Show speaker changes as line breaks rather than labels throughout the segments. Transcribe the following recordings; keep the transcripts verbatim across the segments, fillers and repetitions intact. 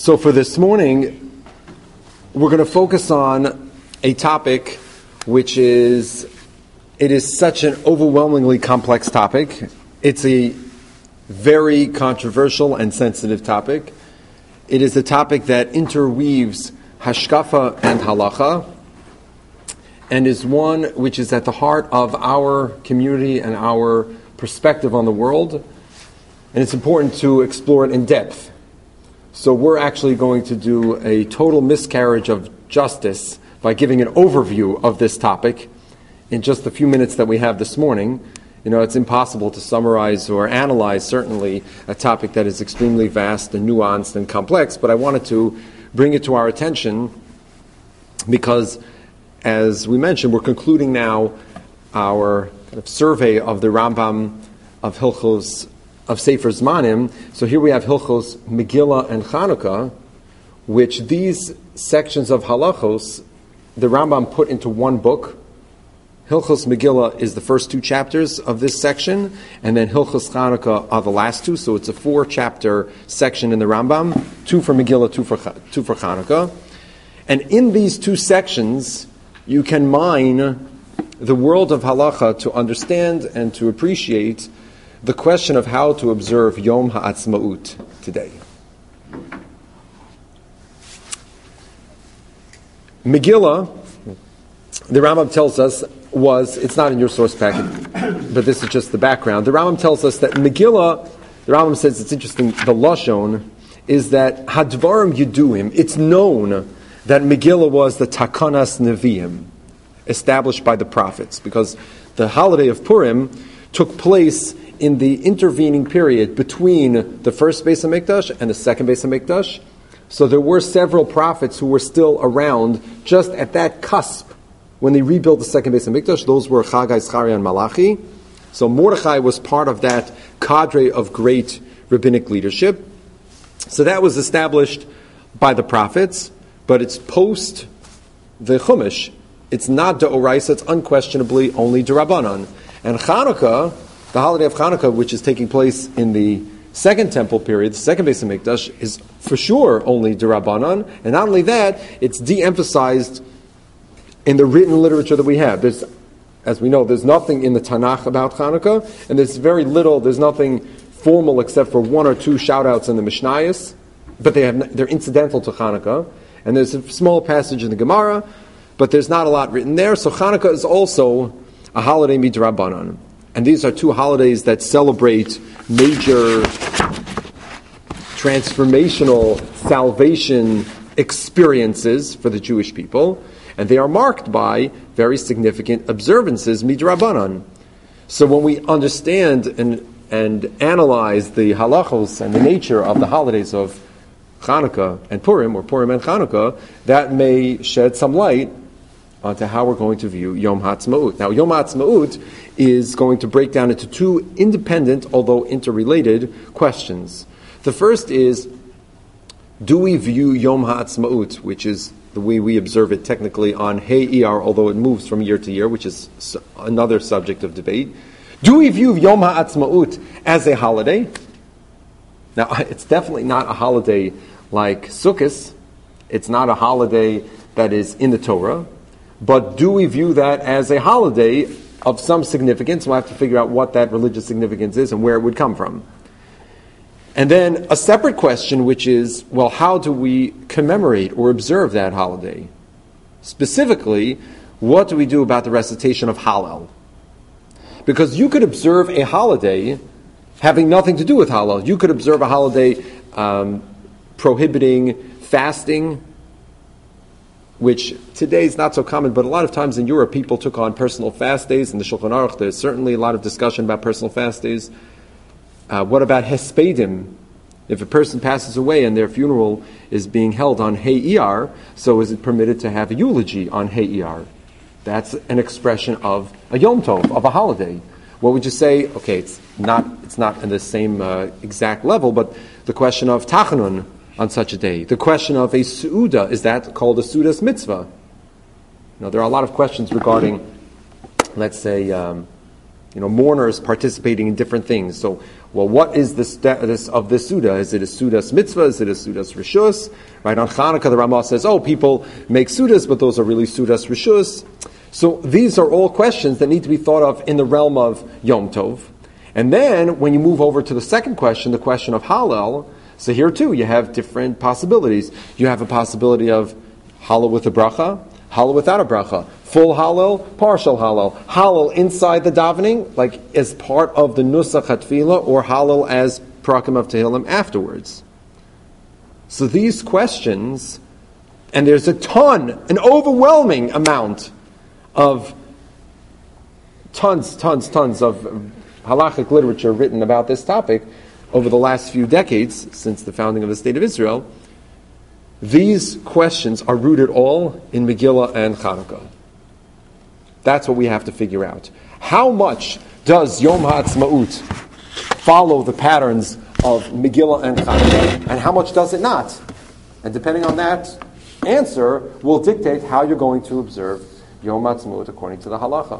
So for this morning, we're going to focus on a topic which is, it is such an overwhelmingly complex topic. It's a very controversial and sensitive topic. It is a topic that interweaves hashkafa and halacha, and is one which is at the heart of our community and our perspective on the world, and it's important to explore it in depth. So we're actually going to do a total miscarriage of justice by giving an overview of this topic in just the few minutes that we have this morning. You know, it's impossible to summarize or analyze, certainly, a topic that is extremely vast and nuanced and complex, but I wanted to bring it to our attention because, as we mentioned, we're concluding now our kind of survey of the Rambam of Hilchos of Sefer Zmanim. So here we have Hilchos Megillah and Chanukah, which these sections of halachos the Rambam put into one book. Hilchos Megillah is the first two chapters of this section, and then Hilchos Chanukah are the last two. So it's a four-chapter section in the Rambam, two for Megillah, two for two for Chanukah. And in these two sections, you can mine the world of halacha to understand and to appreciate the question of how to observe Yom Ha'atzmaut today. Megillah, the Rambam tells us, was, it's not in your source packet, but this is just the background. The Rambam tells us that Megillah, the Rambam says, it's interesting, the Lashon is that Hadvarim Yeduim, it's known that Megillah was the Takanas Nevi'im, established by the prophets, because the holiday of Purim took place in the intervening period between the first Beis HaMikdash and the second Beis HaMikdash. So there were several prophets who were still around just at that cusp when they rebuilt the second Beis HaMikdash. Those were Chagai, Zechariah, and Malachi. So Mordechai was part of that cadre of great rabbinic leadership. So that was established by the prophets, but it's post the Chumash. It's not D'Oraisa, it's unquestionably only D'Rabbanan. And Chanukah, the holiday of Chanukah, which is taking place in the second temple period, the second Beis HaMikdash, is for sure only D'Rabbanan. And not only that, it's de-emphasized in the written literature that we have. There's, as we know, there's nothing in the Tanakh about Chanukah, and there's very little, there's nothing formal except for one or two shout-outs in the Mishnayos, but they have, they're incidental to Chanukah. And there's a small passage in the Gemara, but there's not a lot written there. So Chanukah is also a holiday midrabanan. And these are two holidays that celebrate major transformational salvation experiences for the Jewish people. And they are marked by very significant observances midrabanan. So when we understand and, and analyze the halachos and the nature of the holidays of Chanukah and Purim, or Purim and Chanukah, that may shed some light onto how we're going to view Yom Ha'atzmaut. Now, Yom Ha'atzmaut is going to break down into two independent, although interrelated, questions. The first is, do we view Yom Ha'atzmaut, which is the way we observe it technically on Hey Iyar, although it moves from year to year, which is another subject of debate. Do we view Yom Ha'atzmaut as a holiday? Now, it's definitely not a holiday like Sukkot. It's not a holiday that is in the Torah. But do we view that as a holiday of some significance? We'll have to figure out what that religious significance is and where it would come from. And then a separate question, which is, well, how do we commemorate or observe that holiday? Specifically, what do we do about the recitation of Hallel? Because you could observe a holiday having nothing to do with Hallel. You could observe a holiday um, prohibiting fasting, which today is not so common, but a lot of times in Europe people took on personal fast days. In the Shulchan Aruch, there's certainly a lot of discussion about personal fast days. Uh, what about Hespedim? If a person passes away and their funeral is being held on Hey Iyar, so is it permitted to have a eulogy on Hey Iyar? That's an expression of a Yom Tov, of a holiday. What would you say? Okay, it's not it's not in the same uh, exact level, but the question of Tachanun on such a day. The question of a Su'uda, is that called a Su'udas mitzvah? Now, there are a lot of questions regarding, let's say, um, you know, mourners participating in different things. So, well, what is the status of this Suda? Is it a Sudas mitzvah? Is it a Sudas rishus? Right, on Chanukah, the Ramah says, oh, people make Sudas, but those are really Sudas rishus. So these are all questions that need to be thought of in the realm of Yom Tov. And then, when you move over to the second question, the question of Hallel, so here too, you have different possibilities. You have a possibility of Hallel with a bracha, Hallel without a bracha, full Hallel, partial Hallel, Hallel inside the davening, like as part of the Nusach HaTfilah, or Hallel as Prakim of Tehillim afterwards. So these questions, and there's a ton, an overwhelming amount of tons, tons, tons of halachic literature written about this topic over the last few decades since the founding of the State of Israel. These questions are rooted all in Megillah and Chanukah. That's what we have to figure out. How much does Yom HaAtzmaut follow the patterns of Megillah and Chanukah, and how much does it not? And depending on that answer will dictate how you're going to observe Yom HaAtzmaut according to the halacha.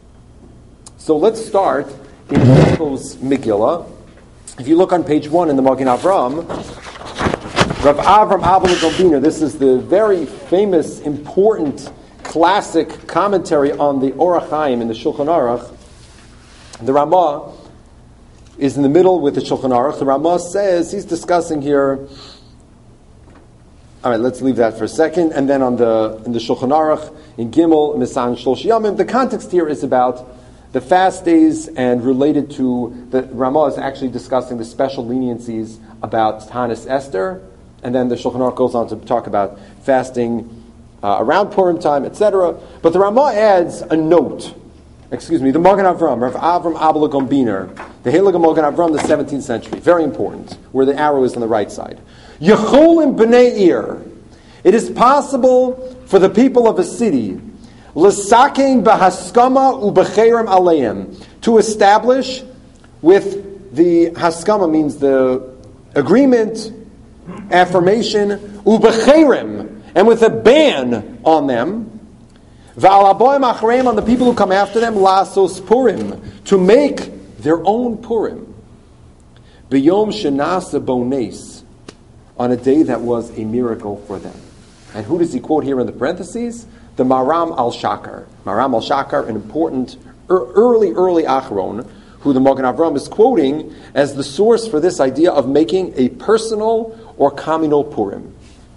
So let's start in Yaakov's Megillah. If you look on page one in the Magen Avram, Rav Avram Abba Gombiner, this is the very famous, important, classic commentary on the Orach Chaim in the Shulchan Aruch. The Ramah is in the middle with the Shulchan Aruch. The Ramah says, he's discussing here, all right, let's leave that for a second, and then on the in the Shulchan Aruch, in Gimel, Misan Shlosh Yamim, the context here is about the fast days, and related to, the Ramah is actually discussing the special leniencies about Tanis Esther, and then the Shulchan Aruch goes on to talk about fasting uh, around Purim time, et cetera. But the Ramah adds a note. Excuse me, the Magen Avram, Rav Avram Abba Gombiner, the Heilige Magen Avram, the seventeenth century, very important, where the arrow is on the right side. Yecholim b'nei ir. It is possible for the people of a city L'sakein b'haskama u'b'cherem aleim, to establish with the haskama, means the agreement, affirmation, u'b'cherem, and with a ban on them, v'al aboim achreim, on the people who come after them, lasos purim, to make their own Purim, b'yom shenasa bones, on a day that was a miracle for them. And who does he quote here in the parentheses? The Maram al-Shakar. Maram al-Shakar, an important early, early Acharon, who the Magen Avram is quoting as the source for this idea of making a personal or communal Purim.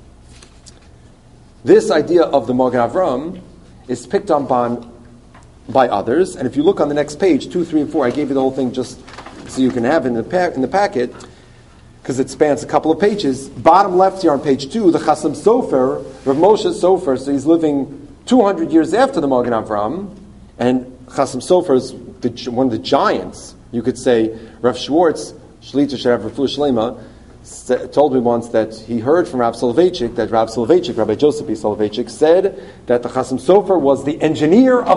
This idea of the Magen Avram is picked up on by others, and if you look on the next page, two, three, and four, I gave you the whole thing just so you can have it in the, pa- in the packet, because it spans a couple of pages. Bottom left here on page two, the Chasam Sofer, Rav Moshe Sofer, so he's living two hundred years after the Magen Avram, and Chasam Sofer is the, one of the giants. You could say, Rav Schwartz, Shlita Sherav Refuah Shlema, told me once that he heard from Rav Soloveitchik that Rav Soloveitchik, Rabbi Joseph B. Soloveitchik, said that the Chasam Sofer was the engineer of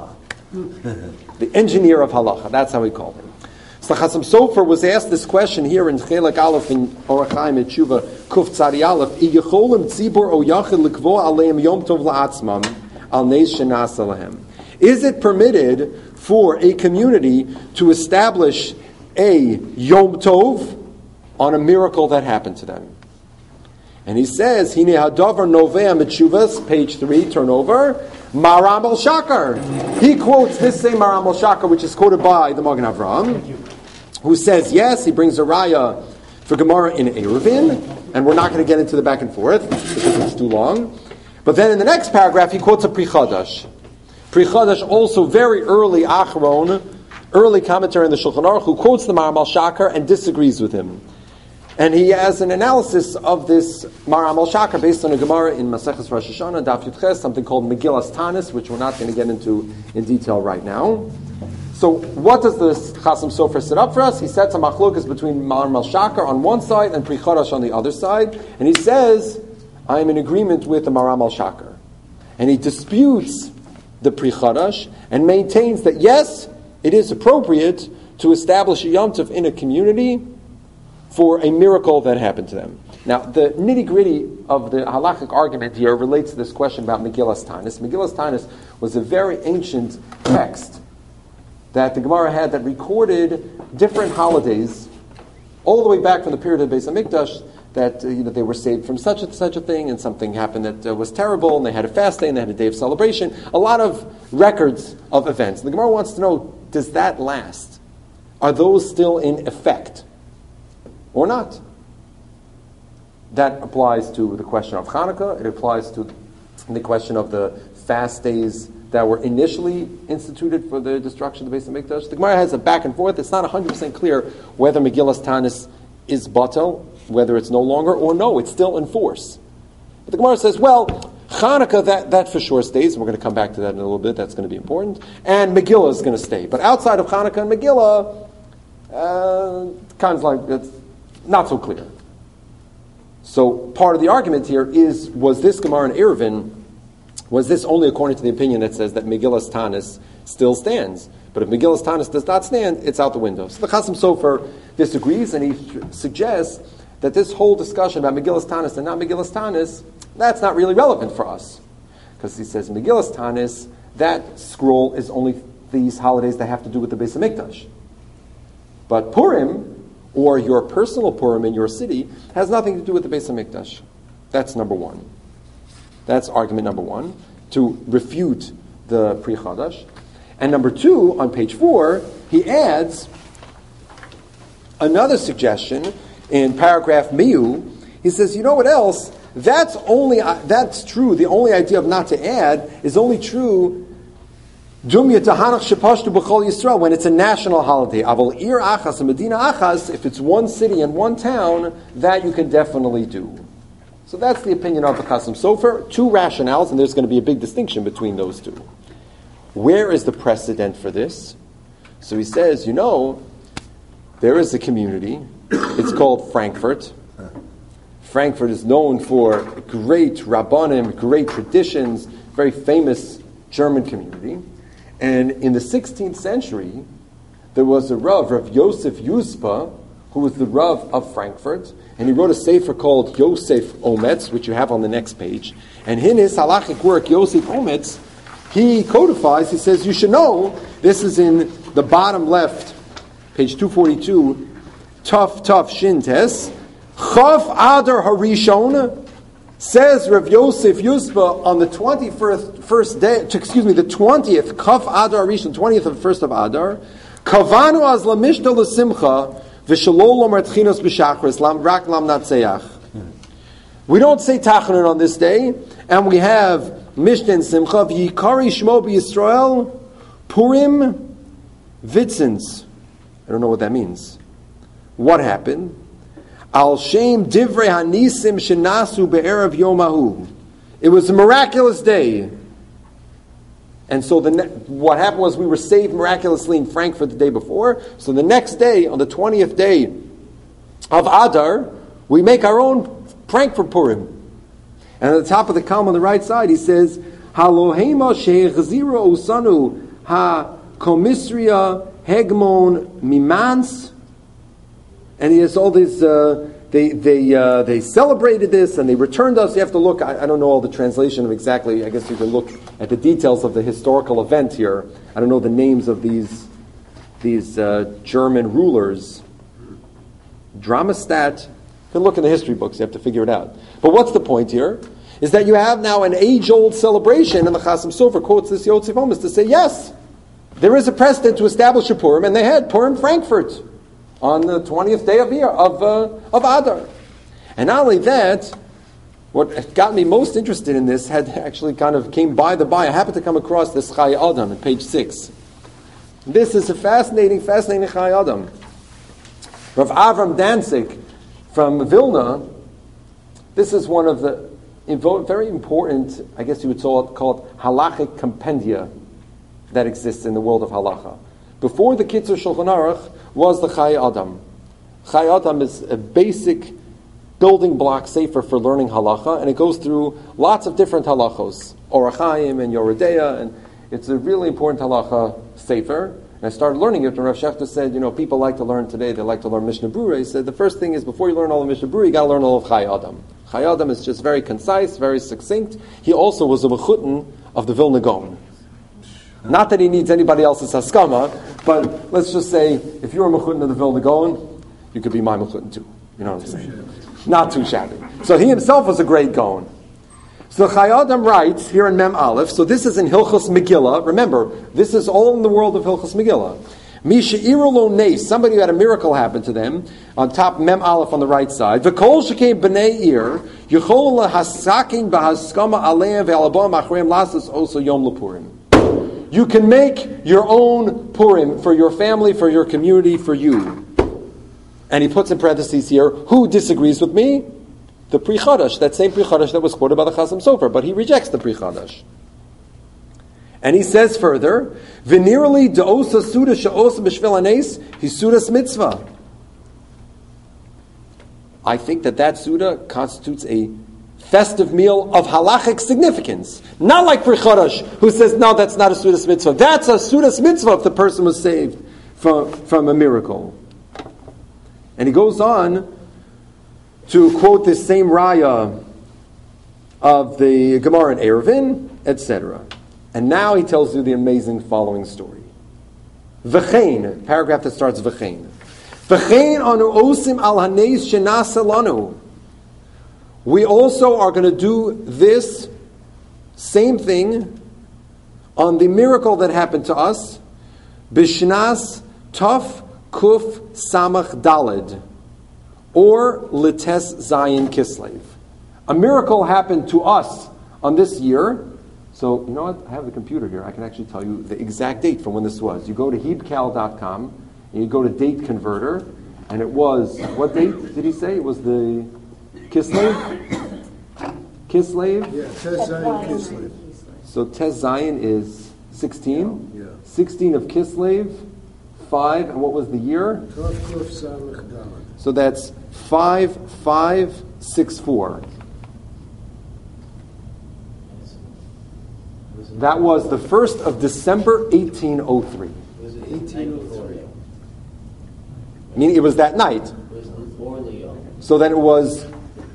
halacha. The engineer of halacha, that's how he called him. So Chasam Sofer was asked this question here in Chelek Aleph in Orach Chaim et Tshuva Kuf Tzadi Aleph: Iyecholim tzibur o yachid likvo aleim yom tov la'atzmam al neis shenasa lahem. Is it permitted for a community to establish a yom tov on a miracle that happened to them? And he says, Hine hadavar noveh mitshuvas, page three, turn over, Maram al-Shakar. He quotes this same Maram al-Shakar, which is quoted by the Magen Avram, who says, yes, he brings a raya for Gemara in Eruvin, and we're not going to get into the back and forth, because it's too long. But then in the next paragraph, he quotes a Pri Chadash. Pri Chadash, also very early Acharon, early commentary in the Shulchan Aruch, who quotes the Maram al-Shakar and disagrees with him. And he has an analysis of this Maram al-Shakar based on a Gemara in Maseches Rosh Hashanah, Daf Yud Ches, something called Megillas Tanis, which we're not going to get into in detail right now. So what does the Chasam Sofer set up for us? He sets a machlokas between Maram al-Shakar on one side and Pri Chadash on the other side, and he says, I am in agreement with the Maram al-Shakar. And he disputes the Pri Chadash and maintains that yes, it is appropriate to establish a Yom Tov in a community for a miracle that happened to them. Now, the nitty-gritty of the halachic argument here relates to this question about Megillas Tanis. Megillas Tanis was a very ancient text that the Gemara had that recorded different holidays all the way back from the period of Beis HaMikdash, that uh, you know, they were saved from such and such a thing, and something happened that uh, was terrible, and they had a fast day, and they had a day of celebration. A lot of records of events. The Gemara wants to know, does that last? Are those still in effect or not? That applies to the question of Hanukkah. It applies to the question of the fast days that were initially instituted for the destruction of the Beis HaMikdash. The Gemara has a back and forth. It's not one hundred percent clear whether Megillas Tanis is batel, whether it's no longer, or no, it's still in force. But the Gemara says, well, Hanukkah, that, that for sure stays, and we're going to come back to that in a little bit, that's going to be important, and Megillah is going to stay. But outside of Hanukkah and Megillah, uh, kind of like, it's not so clear. So part of the argument here is, was this Gemara in Eruvin, was this only according to the opinion that says that Megillas Tanis still stands? But if Megillas Tanis does not stand, it's out the window. So the Chasam Sofer disagrees, and he suggests that this whole discussion about Megillas Tanis and not Megillas Tanis, that's not really relevant for us. Because he says Megillas Tanis, that scroll is only these holidays that have to do with the Beis HaMikdash. But Purim, or your personal Purim in your city, has nothing to do with the Beis HaMikdash. That's number one. That's argument number one, to refute the Pri Chadash. And number two, on page four, he adds another suggestion in paragraph Miu. He says, you know what else? That's only uh, that's true. The only idea of not to add is only true Dumya Tahanach Shepashtu B'chol Yisrael, when it's a national holiday. Aval Ir Achas, a Medina Achas, if it's one city and one town, that you can definitely do. So that's the opinion of the Chasam Sofer. Two rationales, and there's going to be a big distinction between those two. Where is the precedent for this? So he says, you know, there is a community. It's called Frankfurt. Frankfurt is known for great Rabbanim, great traditions, very famous German community. And in the sixteenth century, there was a Rav, Rav Yosef Yuspa, who was the Rav of Frankfurt, and he wrote a sefer called Yosef Ometz, which you have on the next page. And in his halachic work, Yosef Ometz, he codifies, he says, you should know, this is in the bottom left, page two forty-two, Tuf Tuf Shintes, Chav Adar Harishon, says Rav Yosef Yuspa on the twenty-first first day, excuse me, the twentieth, Chav Adar Harishon, twentieth of the first of Adar, Kavanu az lamishta l'simcha, v'shalol lomar tchinos b'shachris, lam rak lam natseach. We don't say Tachanun on this day, and we have Mishnah and Simcha, v'yikari shmo b'Yisrael, Purim Vitzins. I don't know what that means. What happened? Al Shem Divrei Hanisim Shenasu Be'erev Yomahu. It was a miraculous day. And so the ne- what happened was we were saved miraculously in Frankfurt the day before. So the next day, on the twentieth day of Adar, we make our own Frankfurt Purim. And at the top of the column on the right side, he says, Halohema Shehechazira Usanu Ha Komisria Hegmon Mimans. And he has all these, uh, they they uh, they celebrated this and they returned us. You have to look, I, I don't know all the translation of exactly, I guess you can look at the details of the historical event here. I don't know the names of these these uh, German rulers. Dramastat, you can look in the history books, you have to figure it out. But what's the point here? Is that you have now an age-old celebration, and the Chasam Sofer quotes this Yosef Ometz to say, yes, there is a precedent to establish a Purim, and they had Purim Frankfurt on the twentieth day of year of uh, of Adar. And not only that, what got me most interested in this had actually kind of came by the by. I happened to come across this Chai Adam at page six. This is a fascinating, fascinating Chai Adam. Rav Avram Danzig from Vilna. This is one of the very important, I guess you would call it, halachic compendia that exists in the world of halacha. Before the Kitzur Shulchan Aruch was the Chai Adam. Chai Adam is a basic building block sefer for learning halacha, and it goes through lots of different halachos, Orach Chaim and Yoredeya, and it's a really important halacha sefer. And I started learning it, and Rav Shechter said, you know, people like to learn today, they like to learn Mishnah Berurah. He said, the first thing is, before you learn all of Mishnah Berurah, you got to learn all of Chai Adam. Chai Adam is just very concise, very succinct. He also was a mechutin of the Vilna Gaon. Not that he needs anybody else's haskama, But let's just say, if you're a Mechutin of the Vilna Gaon, you could be my Mechutin too. You know what I'm saying? Not too shabby. So he himself was a great Gaon. So Chayei Adam writes here in Mem Aleph, so this is in Hilchos Megillah. Remember, this is all in the world of Hilchos Megillah. Misha'iru lo neis, somebody who had a miracle happen to them, on top Mem Aleph on the right side. V'kol shekei b'nei ir, yichol lahasakin b'haskama aleim ve'alabam achreim lasas oso yom lepurim. You can make your own Purim for your family, for your community, for you. And he puts in parentheses here, who disagrees with me? The Pri Chadash, that same Pri Chadash that was quoted by the Chasam Sofer, but he rejects the Pri Chadash. And he says further, "V'nirali de'osa suda she'osa b'shvil hanes, he sudas mitzvah." I think that that suda constitutes a festive meal of halachic significance. Not like Pri Chadash, who says, no, that's not a sudas mitzvah. That's a sudas mitzvah if the person was saved from, from a miracle. And he goes on to quote this same raya of the Gemara in Eruvin, et cetera. And now he tells you the amazing following story. V'chein, paragraph that starts v'chein. V'chein anu osim al haneis shenasa lanu. We also are going to do this same thing on the miracle that happened to us. Bishnas Tov Kuf Samach Daled, or Lites Zayin Kislev. A miracle happened to us on this year. So, you know what? I have the computer here. I can actually tell you the exact date from when this was. You go to hebcal dot com, and you go to date converter, and it was, what date did he say? It was the Kislev? Kislev?
Yeah, Tes Zayin Kislev.
So Tes Zayin is sixteen?
Yeah.
sixteen of Kislev, five, and what was the year?
Tov Kuf Samach Daled.
So that's five, five, six, four. That was the first of December, eighteen oh three.
Was it eighteen oh three?
Meaning it was that night. So then it was.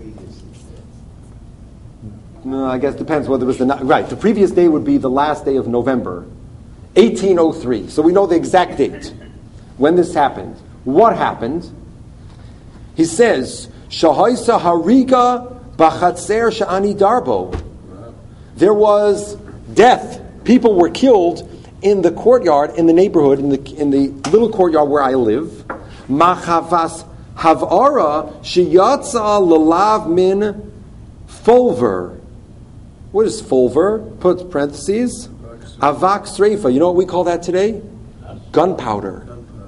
No, I guess it depends whether it was the night. Right, the previous day would be the last day of November, eighteen oh three. So we know the exact date when this happened. What happened? He says, "Shahaisa hariga b'chatzer sha'ani darbo." There was death. People were killed in the courtyard, in the neighborhood, in the in the little courtyard where I live. Machavas havara sheyatza lalav min fulver. What is fulver? Put parentheses. Avak sreifa. You know what we call that today? Gunpowder.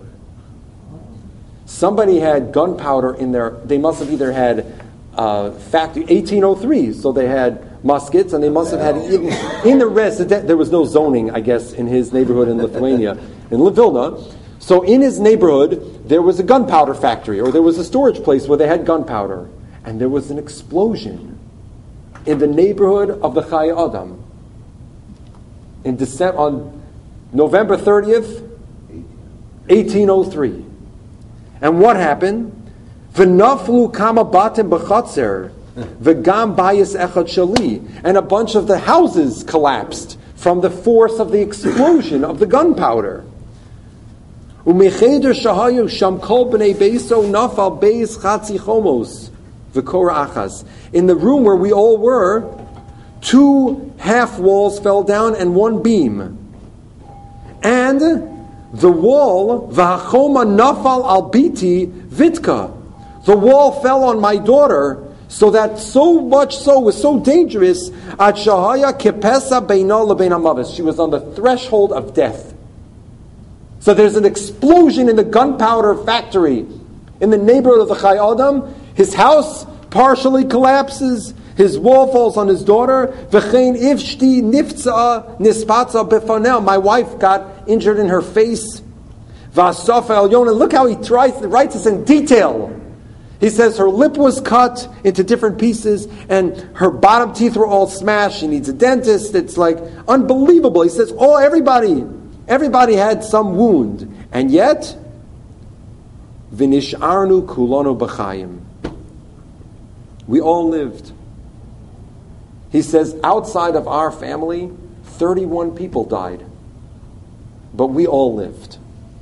Somebody had gunpowder in their. They must have either had uh, factory eighteen oh three, so they had muskets, and they must have had in, in the resident. There was no zoning, I guess, in his neighborhood in Lithuania, in Vilna. So in his neighborhood, there was a gunpowder factory, or there was a storage place where they had gunpowder, and there was an explosion in the neighborhood of the Chayei Adam in December, on November thirtieth, eighteen oh three. And what happened? V'naflu kama batim b'chatzer. V'gam bayis echad shali, and a bunch of the houses collapsed from the force of the explosion of the gunpowder. Umecheder shahayu sham kol b'nei beiso nafal beis chatzi chomos v'kora achas. In the room where we all were, two half walls fell down and one beam. And the wall, v'hachoma nafal al biti vitka. The wall fell on my daughter. So that so much so was so dangerous. At shahaya kepesa beina lebein hamavis. She was on the threshold of death. So there's an explosion in the gunpowder factory in the neighborhood of the Chayei Adam. His house partially collapses. His wall falls on his daughter. V'chein ifshti nifza nispatza befanel. My wife got injured in her face. V'asafa elyon. Look how he tries, writes this in detail. He says her lip was cut into different pieces and her bottom teeth were all smashed. She needs a dentist. It's like unbelievable. He says, oh, everybody, everybody had some wound. And yet, V'nish'arnu kulanu b'chayim. We all lived. He says, outside of our family, thirty-one people died. But we all lived.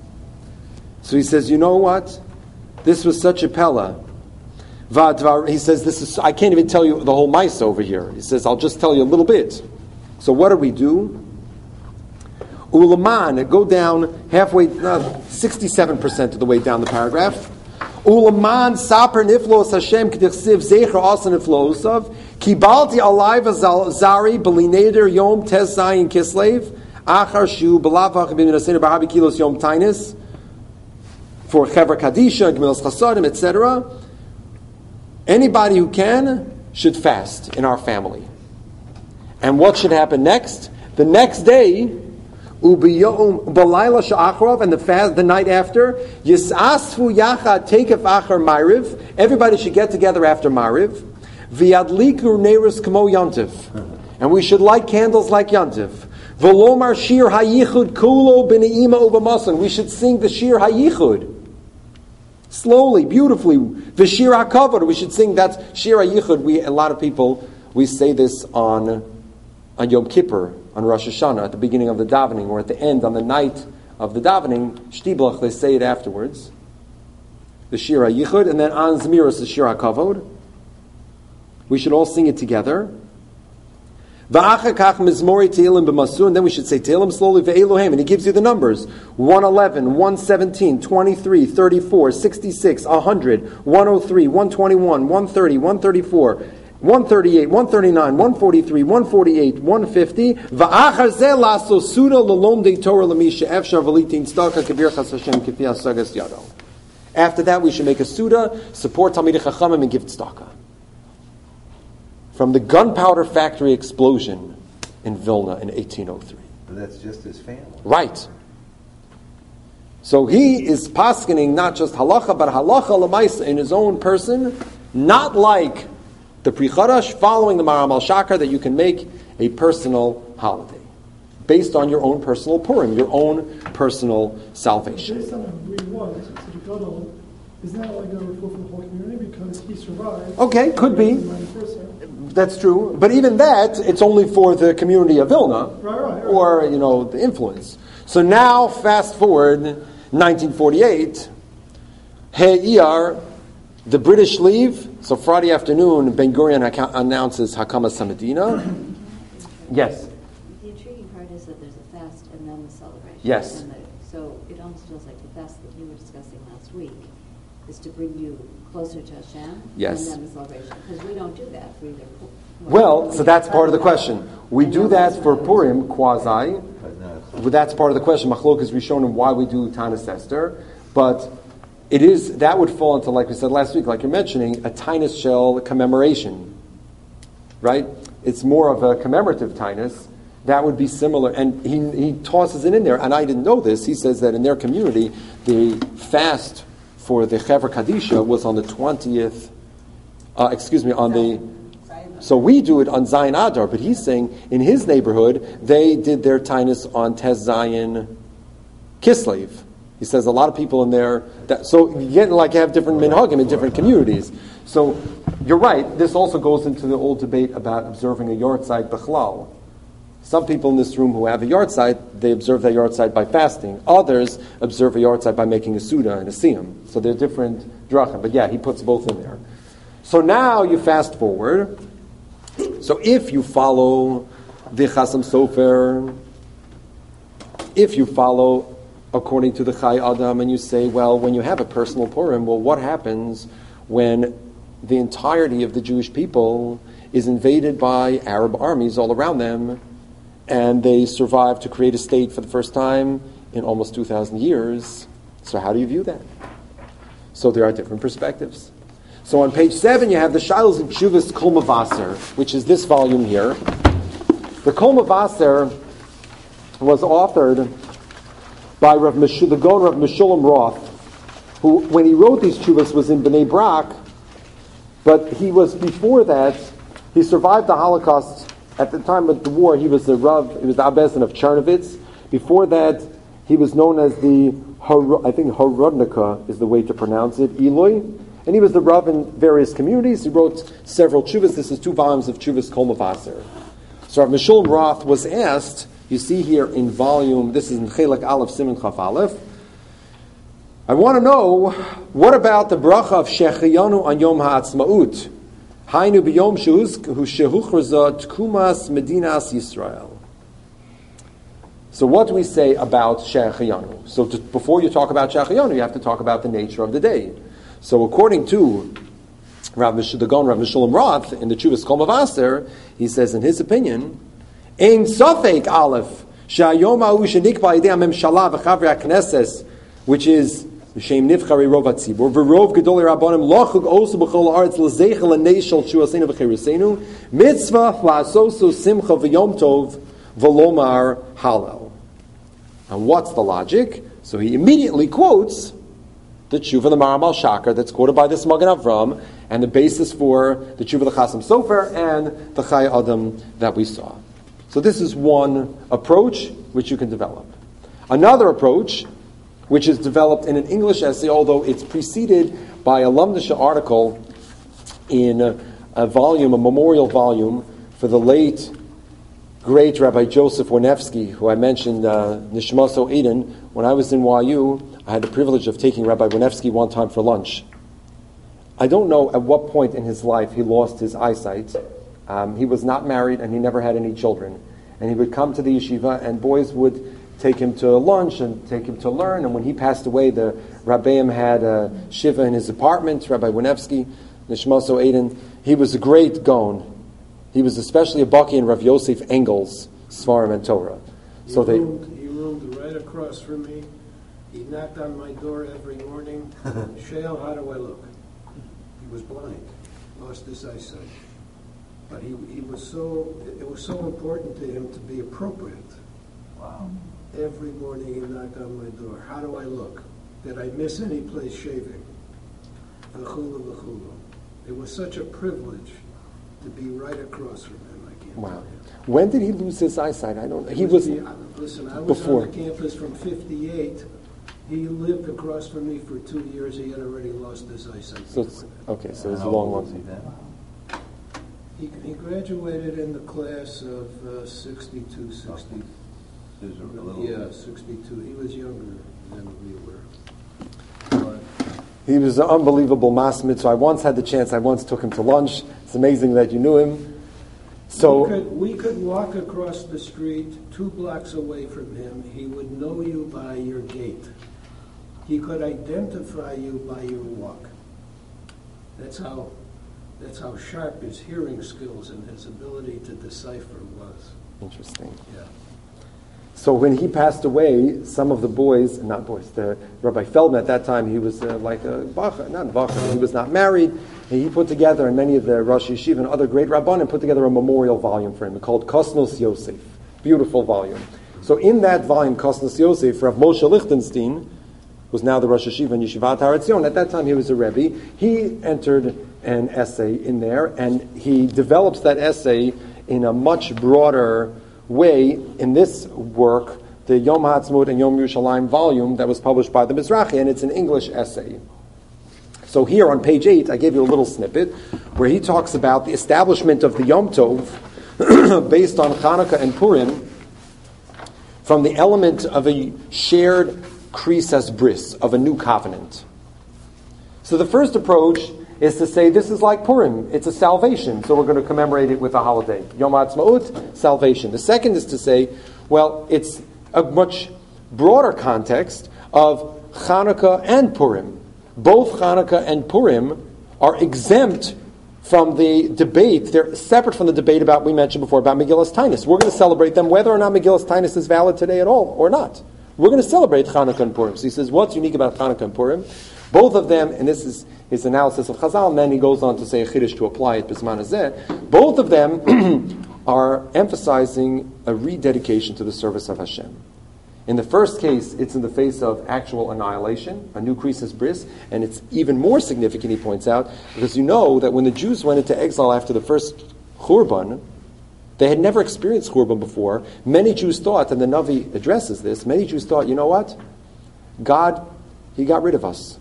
So he says, you know what? This was such a pella. He says, "This is. I can't even tell you the whole mice over here." He says, "I'll just tell you a little bit." So what do we do? Ulaman, go down halfway, uh, sixty-seven percent of the way down the paragraph. Ulaman saper niflos Hashem k'dichsiv zecher asan niflosav kibalti alayva zari b'lineder yom tes zayin kislev achar shu b'lavach b'minasener b'habi kilos yom tainis for Chevra Kadisha, Gemilas Chasadim, et cetera. Anybody who can should fast in our family. And what should happen next? The next day, ubiyom balayla sha'achrov, and the fast, the night after, yisasfu yachad tekef achar ma'ariv. Everybody should get together after ma'ariv. V'yadliku neiros kamo yantiv, and we should light candles like yantiv. V'lomar shir hayichud kulo b'neima ubamasan. We should sing the shir hayichud. Slowly, beautifully. The Shir HaKavod, we should sing that Shir HaYichud. We, a lot of people, we say this on, on Yom Kippur, on Rosh Hashanah, at the beginning of the davening, or at the end, on the night of the davening, Shtiblach, they say it afterwards. The Shir HaYichud, and then on Zmiros, the Shir HaKavod. We should all sing it together. And then we should say Tehillim slowly, ve'elohim, and he gives you the numbers: one eleven, one seventeen, twenty-three, thirty-four, sixty-six, one hundred, one oh three, one twenty-one, one thirty, one thirty-four, one thirty-eight, one thirty-nine, one forty-three, one forty-eight, one fifty. After that, we should make a suda, support Talmidei Chachamim, and give tzedakah. From the gunpowder factory explosion in Vilna in eighteen oh three.
But that's just his family.
Right. So he is paskening not just halacha, but halacha l'maisa in his own person, not like the Pri Chadash following the Maharam al-Shakar, that you can make a personal holiday based on your own personal Purim, your own personal salvation.
Based on who he was, to the Gadol, is that like a refuah for the whole community because he survived?
Okay, could be. That's true. But even that, it's only for the community of Vilna,
right, right, right.
or, you know, the influence. So now, fast forward, nineteen forty-eight, Hey Iyar, the British leave. So Friday afternoon, Ben Gurion ac- announces Hakama Samedina. Yes?
The intriguing part is that there's a fast and then the celebration.
Yes.
And the, so it almost feels like the fast that you were discussing last week is to bring you closer to Hashem,
yes,
and then the celebration. Because we don't do that for either.
Well, so that's part of the question. We do that for Purim, quasi. But that's part of the question. Machlokas Rishonim, why we do Tanis Esther. But it is, that would fall into, like we said last week, like you're mentioning, a Tanis Shel commemoration. Right? It's more of a commemorative Tanis. That would be similar. And he, he tosses it in there. And I didn't know this. He says that in their community, the fast for the Chevra Kadisha was on the twentieth, uh, excuse me, on the, so we do it on Zayin Adar, but he's saying in his neighborhood, they did their Tainus on Tes Zayin Kislev. He says a lot of people in there, that, so you get like have different minhagim in different communities. So you're right, this also goes into the old debate about observing a yortzeit b'chlal. Some people in this room who have a yortzeit, they observe that yortzeit by fasting. Others observe a yortzeit by making a suda and a siyum. So they're different drachim. But yeah, he puts both in there. So now you fast forward. So if you follow the Chasam Sofer, if you follow according to the Chai Adam, and you say, well, when you have a personal Purim, well, what happens when the entirety of the Jewish people is invaded by Arab armies all around them, and they survive to create a state for the first time in almost two thousand years? So how do you view that? So there are different perspectives. So on page seven, you have the Shilos and Tshuvas Kol Mavaser, which is this volume here. The Kol Mavaser was authored by Rav Mesh- the Gaon Rav Meshulam Roth, who, when he wrote these Tshuvas, was in Bnei Brak, but he was, before that, he survived the Holocaust. At the time of the war, he was the Rav, he was the Abbezin of Chernovitz. Before that, he was known as the, Hor- I think Horodnica is the way to pronounce it, Eloi. And he was the Rav in various communities. He wrote several Tshuvas. This is two volumes of Tshuvas Kol Mavaser. So Rav Meshulam Roth was asked, you see here in volume, this is in Chelek Aleph, Siman Chaf Aleph, I want to know, what about the bracha of Shechiyanu on Yom HaAtzmaut? Hainu b'yom shehuchraza tkumas medinas Yisrael. So what do we say about Shechiyanu? So to, before you talk about Shechiyanu, you have to talk about the nature of the day. So according to Rav Mish- the Gaon Rav Mishulam Roth in the Chuvas Kol Mavaser, he says in his opinion, Ein Safek Aleph Shayom Ha'u Shenikba Yidei HaMemshala V'Chavri HaKnesses, which is Shem Nivchari Rov HaTzibur V'Rov Gedolei Rabbanim Lochug Osu B'Chol Haaretz L'Zeichel L'Neishel Shuaseinu V'Cheruseinu Mitzvah La'asosu Simcha V'Yom Tov V'Lomar Halel. And what's the logic? So he immediately quotes the Tshuva of the Maramal Shakar that's quoted by this Magen Avram, and the basis for the Tshuva of the Chasam Sofer and the Chai Adam that we saw. So this is one approach which you can develop. Another approach, which is developed in an English essay, although it's preceded by a Lumdisha article in a, a volume, a memorial volume, for the late, great Rabbi Joseph Wanevsky, who I mentioned, uh, Nishmaso Eden. When I was in Y U, I had the privilege of taking Rabbi Wanevsky one time for lunch. I don't know at what point in his life he lost his eyesight. Um, he was not married and he never had any children. And he would come to the yeshiva and boys would take him to lunch and take him to learn. And when he passed away, the Rabbeim had a shiva in his apartment, Rabbi Wanevsky, Nishmaso Eden. He was a great Gaon. He was especially a Baki in Rav Yosef Engel's Svarim and Torah.
He,
so they,
roomed, he roomed right across from me. He knocked on my door every morning. Shale, how do I look? He was blind, lost his eyesight. But he, he was so, it was so important to him to be appropriate.
Wow.
Every morning he knocked on my door. How do I look? Did I miss any place shaving? V'chulu, v'chulu. It was such a privilege to be right across from him. I can't
wow.
tell you.
When did he lose his eyesight? I don't know. He
It
was,
the- listen, I was
before.
on the campus from fifty-eight. He lived across from me for two years. He had already lost his eyesight.
so it's, okay, so it's a
How
long
old was
one.
he then?
He, he graduated in the class of uh, sixty-two, sixty.
He was a little.
Yeah, sixty-two. He was younger than we were.
He was an unbelievable masmid. So I once had the chance, I once took him to lunch. It's amazing that you knew him. So
we could, we could walk across the street two blocks away from him. He would know you by your gait. He could identify you by your walk. That's how, that's how sharp his hearing skills and his ability to decipher was.
interesting.
Yeah.
So when he passed away, some of the boys, not boys, the Rabbi Feldman at that time, he was uh, like a bacha, not bacha, he was not married. And he put together, and many of the Rosh Yeshiva and other great Rabbanim put together a memorial volume for him called Kosnos Yosef. Beautiful volume. So in that volume, Kosnos Yosef, Rav Moshe Lichtenstein, who's now the Rosh Yeshiva in Yeshivat Har Etzion, at that time he was a Rebbe, he entered an essay in there, and he develops that essay in a much broader way in this work, the Yom HaAtzmaut and Yom Yerushalayim volume that was published by the Mizrahi, and it's an English essay. So here on page eight, I gave you a little snippet where he talks about the establishment of the Yom Tov based on Hanukkah and Purim from the element of a shared Krisas Bris, of a new covenant. So the first approach is to say this is like Purim. It's a salvation, so we're going to commemorate it with a holiday. Yom HaAtzmaut, salvation. The second is to say, well, it's a much broader context of Hanukkah and Purim. Both Hanukkah and Purim are exempt from the debate. They're separate from the debate about, we mentioned before, about Megillas Tainus. We're going to celebrate them whether or not Megillas Tainus is valid today at all, or not. We're going to celebrate Hanukkah and Purim. So he says, what's unique about Hanukkah and Purim? Both of them, and this is his analysis of Chazal, and then he goes on to say a chiddush to apply it, Bisman Hazeh. Both of them are emphasizing a rededication to the service of Hashem. In the first case, it's in the face of actual annihilation, a new Krisas Bris, and it's even more significant, he points out, because you know that when the Jews went into exile after the first Churban, they had never experienced Churban before. Many Jews thought, and the Navi addresses this, many Jews thought, you know what? God, He got rid of us.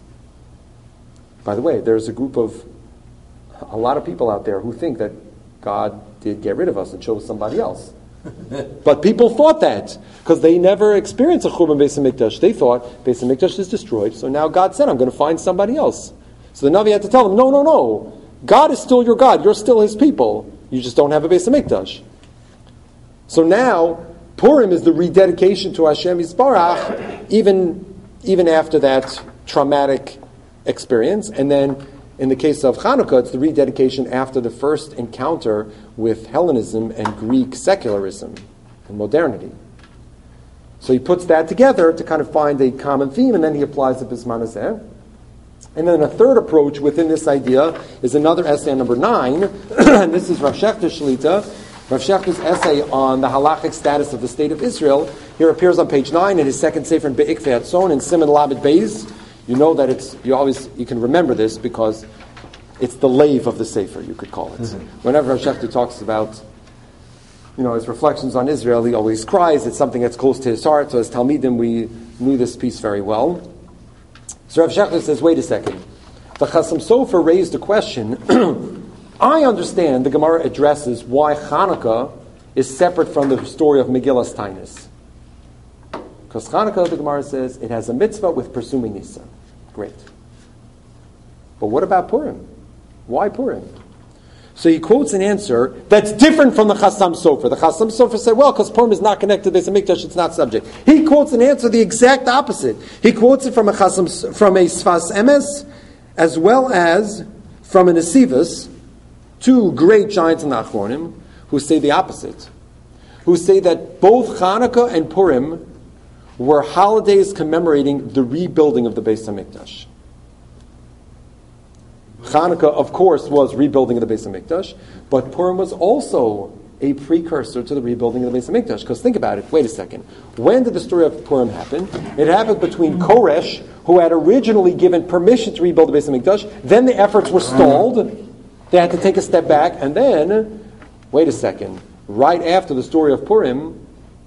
By the way, there's a group of, a lot of people out there who think that God did get rid of us and chose somebody else. But people thought that, because they never experienced a Churban Beis HaMikdash. They thought, Beis HaMikdash is destroyed, so now God said, I'm going to find somebody else. So the Navi had to tell them, no, no, no. God is still your God. You're still His people. You just don't have a Beis HaMikdash. So now, Purim is the rededication to Hashem Yisbarach, even, even after that traumatic experience. And then, in the case of Hanukkah, it's the rededication after the first encounter with Hellenism and Greek secularism and modernity. So he puts that together to kind of find a common theme, and then he applies it Bisman Hazeh. And then a third approach within this idea is another essay on number nine, and this is Rav Shechter Shlita, Rav Shechter's essay on the halachic status of the state of Israel. Here appears on page nine in his second sefer in Be'ikvei Hatzon in Siman Lamed Beis. You know that it's, you always, you can remember this because it's the lave of the sefer, you could call it. Mm-hmm. Whenever Rav Shechter talks about, you know, his reflections on Israel, he always cries. It's something that's close to his heart. So as Talmidim, we knew this piece very well. So Rav Shechter says, wait a second. The Chasam Sofer raised a question. I understand the Gemara addresses why Hanukkah is separate from the story of Megillas Taanis. Because Hanukkah, the Gemara says, it has a mitzvah with presuming Nisa. Great. But what about Purim? Why Purim? So he quotes an answer that's different from the Chasam Sofer. The Chasam Sofer said, well, because Purim is not connected to Beis HaMikdash, it's not subject. He quotes an answer the exact opposite. He quotes it from a Chasam, from a Sfas Emes, as well as from a Nesivus, two great giants in the Achronim, who say the opposite. Who say that both Hanukkah and Purim were holidays commemorating the rebuilding of the Beis HaMikdash. Hanukkah, of course, was rebuilding of the Beis HaMikdash, but Purim was also a precursor to the rebuilding of the Beis HaMikdash. Because think about it, wait a second. When did the story of Purim happen? It happened between Koresh, who had originally given permission to rebuild the Beis HaMikdash, then the efforts were stalled, they had to take a step back, and then, wait a second, right after the story of Purim,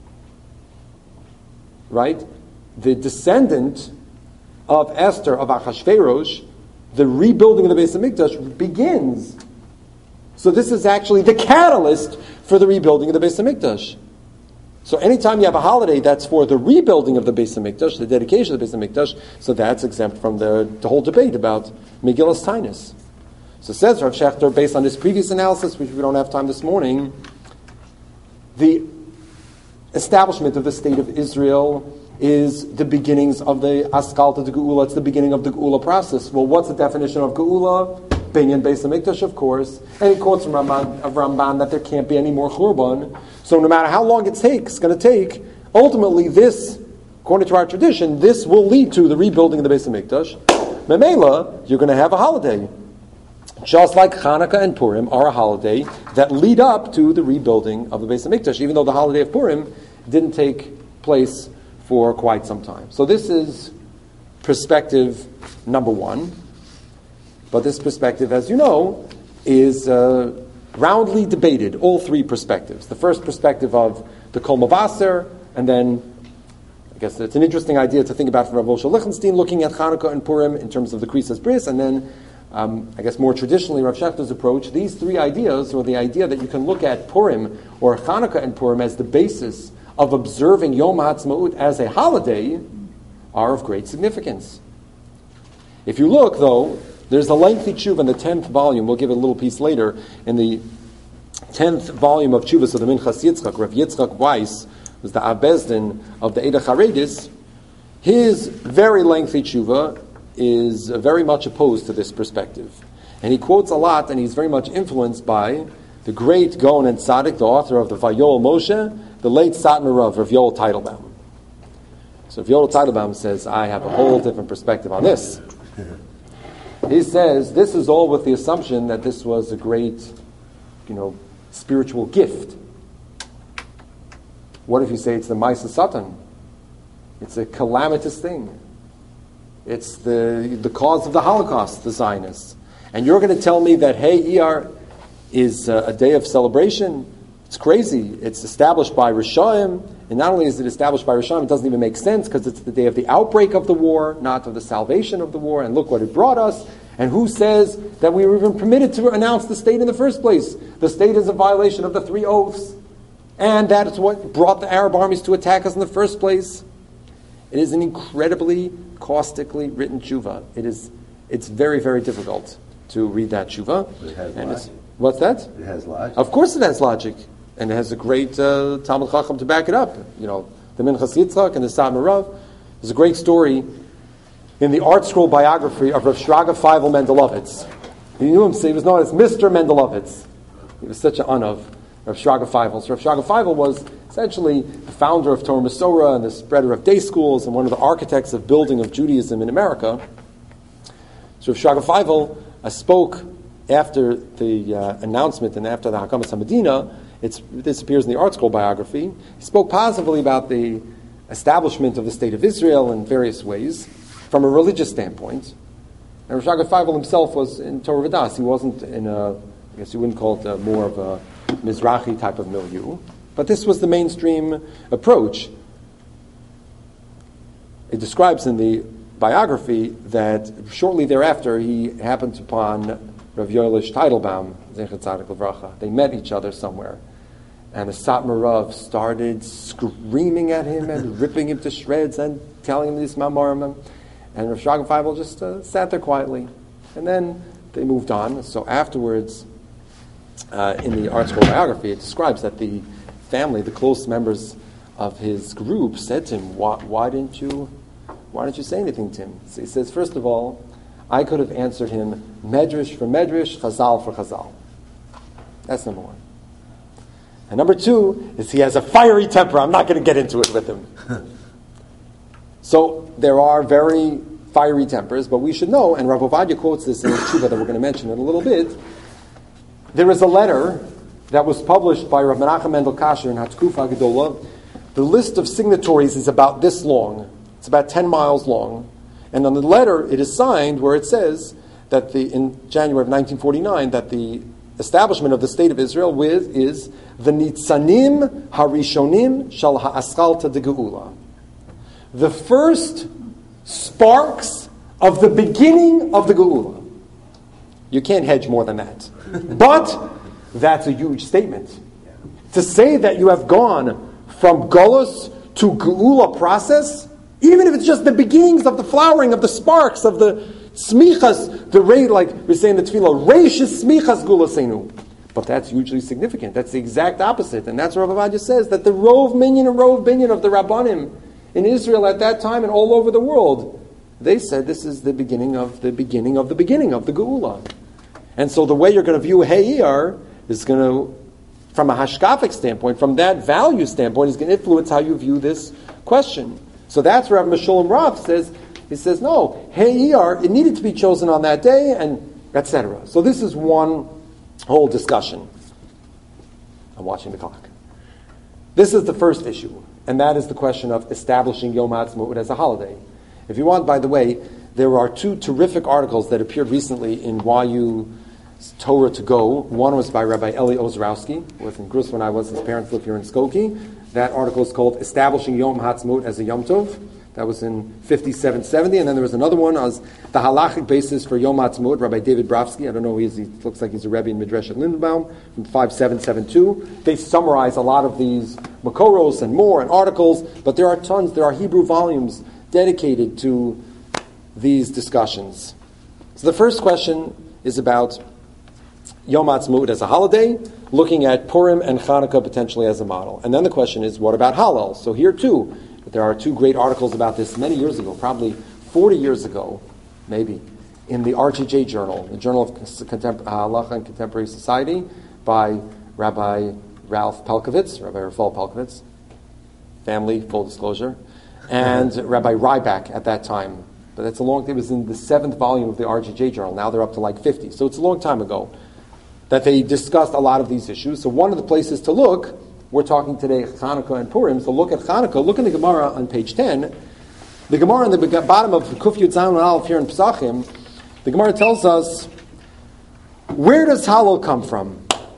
right, the descendant of Esther, of Achashverosh, the rebuilding of the Beis HaMikdash begins. So this is actually the catalyst for the rebuilding of the Beis HaMikdash. So anytime you have a holiday that's for the rebuilding of the Beis HaMikdash, the dedication of the Beis HaMikdash, so that's exempt from the, the whole debate about Megillas Taanis. So says Rav Shechter, based on his previous analysis, which we don't have time this morning, the establishment of the state of Israel is the beginnings of the Askalta de Geula. It's the beginning of the Geula process. Well, what's the definition of Geula? Binyan Beis HaMikdash, of course. And he quotes from Ramban, of Ramban that there can't be any more Churban. So no matter how long it takes, it's going to take, ultimately this, according to our tradition, this will lead to the rebuilding of the Beis HaMikdash. Memela, you're going to have a holiday. Just like Hanukkah and Purim are a holiday that lead up to the rebuilding of the Beis HaMikdash, even though the holiday of Purim didn't take place for quite some time. So this is perspective number one. But this perspective, as you know, is uh, roundly debated, all three perspectives. The first perspective of the Kol Mavaser, and then, I guess it's an interesting idea to think about from Rav Moshe Lichtenstein, looking at Hanukkah and Purim in terms of the Krisas Bris, and then Um, I guess more traditionally, Rav Shechter's approach, these three ideas, or the idea that you can look at Purim or Hanukkah and Purim as the basis of observing Yom HaAtzmaut as a holiday, are of great significance. If you look, though, there's a lengthy tshuva in the tenth volume, we'll give it a little piece later, in the tenth volume of Tshuvas of the Minchas Yitzchak, Rav Yitzchak Weiss, was the Abezdin of the Eda Charedis. His very lengthy tshuva is very much opposed to this perspective. And he quotes a lot, and he's very much influenced by the great Gaon and Tzaddik, the author of the Vayol Moshe, the late Satmar Rav, Rav Yoel Teitelbaum. So Rav Yoel Teitelbaum says, I have a whole different perspective on this. He says, this is all with the assumption that this was a great, you know, spiritual gift. What if you say it's the Maisa Satan? It's a calamitous thing. It's the the cause of the Holocaust, the Zionists. And you're going to tell me that, hey, Iyar is a, a day of celebration? It's crazy. It's established by Rishaim, and not only is it established by Rishaim, it doesn't even make sense because it's the day of the outbreak of the war, not of the salvation of the war, and look what it brought us. And who says that we were even permitted to announce the state in the first place? The state is a violation of the three oaths. And that is what brought the Arab armies to attack us in the first place. It is an incredibly caustically written tshuva. It is, it's very, very difficult to read that tshuva.
It has
and
logic.
It's, what's that?
It has logic.
Of course it has logic. And it has a great uh, Talmud Chacham to back it up. You know, the Minchas Yitzchak and the Sa'ad Merav. There's a great story in the Art Scroll biography of Rav Shraga Feivel Mendelovitz. He knew him, so he was known as Mister Mendelovitz. He was such an un of Rav Shraga Feivel. So Rav Shraga Feivel was essentially the founder of Torah Masorah and the spreader of day schools and one of the architects of building of Judaism in America. So Rav Shraga Feivel uh, spoke after the uh, announcement and after the Hakamas HaMedina. It's, this appears in the Art Scroll biography. He spoke positively about the establishment of the State of Israel in various ways from a religious standpoint. And Rav Shraga Feivel himself was in Torah V'das. He wasn't in a, I guess you wouldn't call it a, more of a Mizrahi type of milieu. But this was the mainstream approach. It describes in the biography that shortly thereafter he happened upon Rav Yoelish Teitelbaum, Zecher Tzadik Levracha. They met each other somewhere. And the Satmar Rav started screaming at him and ripping him to shreds and telling him these mamarim. And Rav Shraga Feivel just uh, sat there quietly. And then they moved on. So afterwards, uh, in the Art Scroll biography, it describes that the family, the close members of his group, said to him, why, why didn't you why didn't you say anything to him? So he says, first of all, I could have answered him Medrash for Medrash, Chazal for Chazal. That's number one. And number two is he has a fiery temper. I'm not going to get into it with him. So there are very fiery tempers, but we should know, and Rav Ovadia quotes this in the tshuva that we're going to mention in a little bit, there is a letter that was published by Rav Menachem Mendel Kasher in Hatkufa Gedola. The list of signatories is about this long. It's about ten miles long. And on the letter, it is signed where it says that the in January of nineteen forty-nine, that the establishment of the State of Israel with is the Nitzanim Harishonim Shal Ha'aschalta de Geula. The first sparks of the beginning of the Geula. You can't hedge more than that. But that's a huge statement. To say that you have gone from Golus to Geula process, even if it's just the beginnings of the flowering, of the sparks, of the smichas, the rate, like we say in the tefillah, reishis smichas gulasenu. But that's hugely significant. That's the exact opposite. And that's what Rav Ovadia says, that the rov minyan and rov binyan of the Rabbanim in Israel at that time and all over the world, they said this is the beginning of the beginning of the beginning of the Geula. And so the way you're going to view He'ir is going to, from a hashkafic standpoint, from that value standpoint, is going to influence how you view this question. So that's where Rav Meshulam Rav says, he says, no, He'ir, it needed to be chosen on that day, and et cetera. So this is one whole discussion. I'm watching the clock. This is the first issue, and that is the question of establishing Yom HaAtzmaut as a holiday. If you want, by the way, there are two terrific articles that appeared recently in Y U Torah to Go. One was by Rabbi Eli Ozrowski, who was in Grus when I was, his parents lived here in Skokie. That article is called Establishing Yom HaAtzmaut as a Yom Tov. That was in fifty-seven seventy. And then there was another one as the halachic basis for Yom HaAtzmaut, Rabbi David Bravsky. I don't know, he's, he looks like he's a Rebbe in Midrash at Lindenbaum from five seven seven two. They summarize a lot of these Makoros and more and articles, but there are tons, there are Hebrew volumes dedicated to these discussions. So the first question is about Yom HaAtzmaut as a holiday, looking at Purim and Chanukah potentially as a model. And then the question is, what about Hallel? So here too, there are two great articles about this many years ago, probably forty years ago, maybe, in the R J J Journal, the Journal of Contem- Halacha and Contemporary Society, by Rabbi Ralph Pelkovitz, Rabbi Rafal Pelkovitz, family, full disclosure, and Rabbi Ryback at that time. But that's a long, it was in the seventh volume of the R J J Journal. Now they're up to like fifty. So it's a long time ago that they discussed a lot of these issues. So one of the places to look, we're talking today Chanukah and Purim, so look at Chanukah, look in the Gemara on page ten. The Gemara on the bottom of Kuf Yud Zayin Aleph here in Pesachim, the Gemara tells us, where does Hallel come from?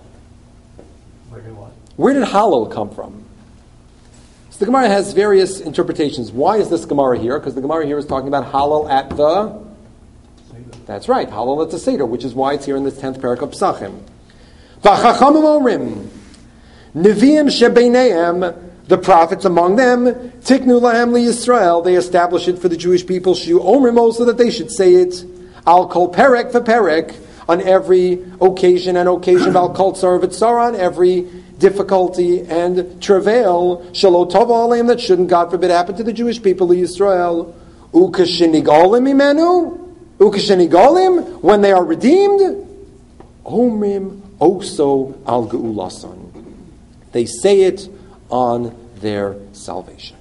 Where did what?
Where did Hallel come from? So the Gemara has various interpretations. Why is this Gemara here? Because the Gemara here is talking about Hallel at the... That's right, Hallel at the Seder, which is why it's here in this tenth parak of Pesachim. V'chachamim omrim, Nevi'im shebeineim, the prophets among them, tiknu lahem liyisrael, they establish it for the Jewish people, shu omrimo, so that they should say it, al kol perek v'perek, on every occasion and occasion, al kol tzar v'tzar, on every difficulty and travail, shelo tova aleim, that shouldn't, God forbid, happen to the Jewish people, liyisrael, ukashinigolim imenu, ukashinigolim, when they are redeemed, omrim oso al geulasan. They say it on their salvation.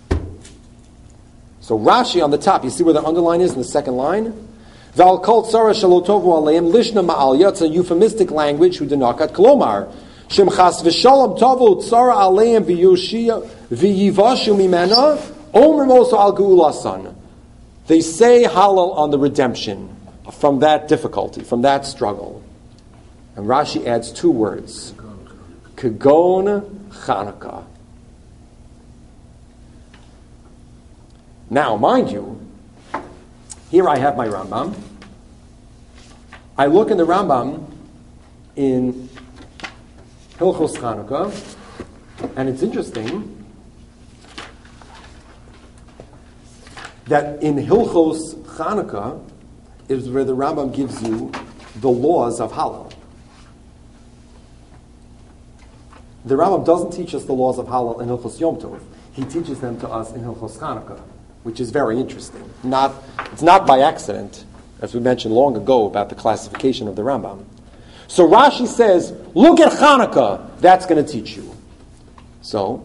So Rashi on the top, you see where the underline is in the second line? Val kol tzara shalotovu aleim lishna ma'alya. It's a euphemistic language. Who denakat kolomar shemchas v'shalom tovu tzara aleim v'yoshia v'yivashu mimena omer moso al geulasan. They say Hallel on the redemption from that difficulty, from that struggle. And Rashi adds two words: Kagon Chanukah. Now, mind you, here I have my Rambam. I look in the Rambam in Hilchos Chanukah, and it's interesting that in Hilchos Chanukah is where the Rambam gives you the laws of Hallel. The Rambam doesn't teach us the laws of Hallel in Hilchos Yom Tov. He teaches them to us in Hilchos Chanukah, which is very interesting. Not, it's not by accident, as we mentioned long ago about the classification of the Rambam. So Rashi says, look at Chanukah, that's going to teach you. So,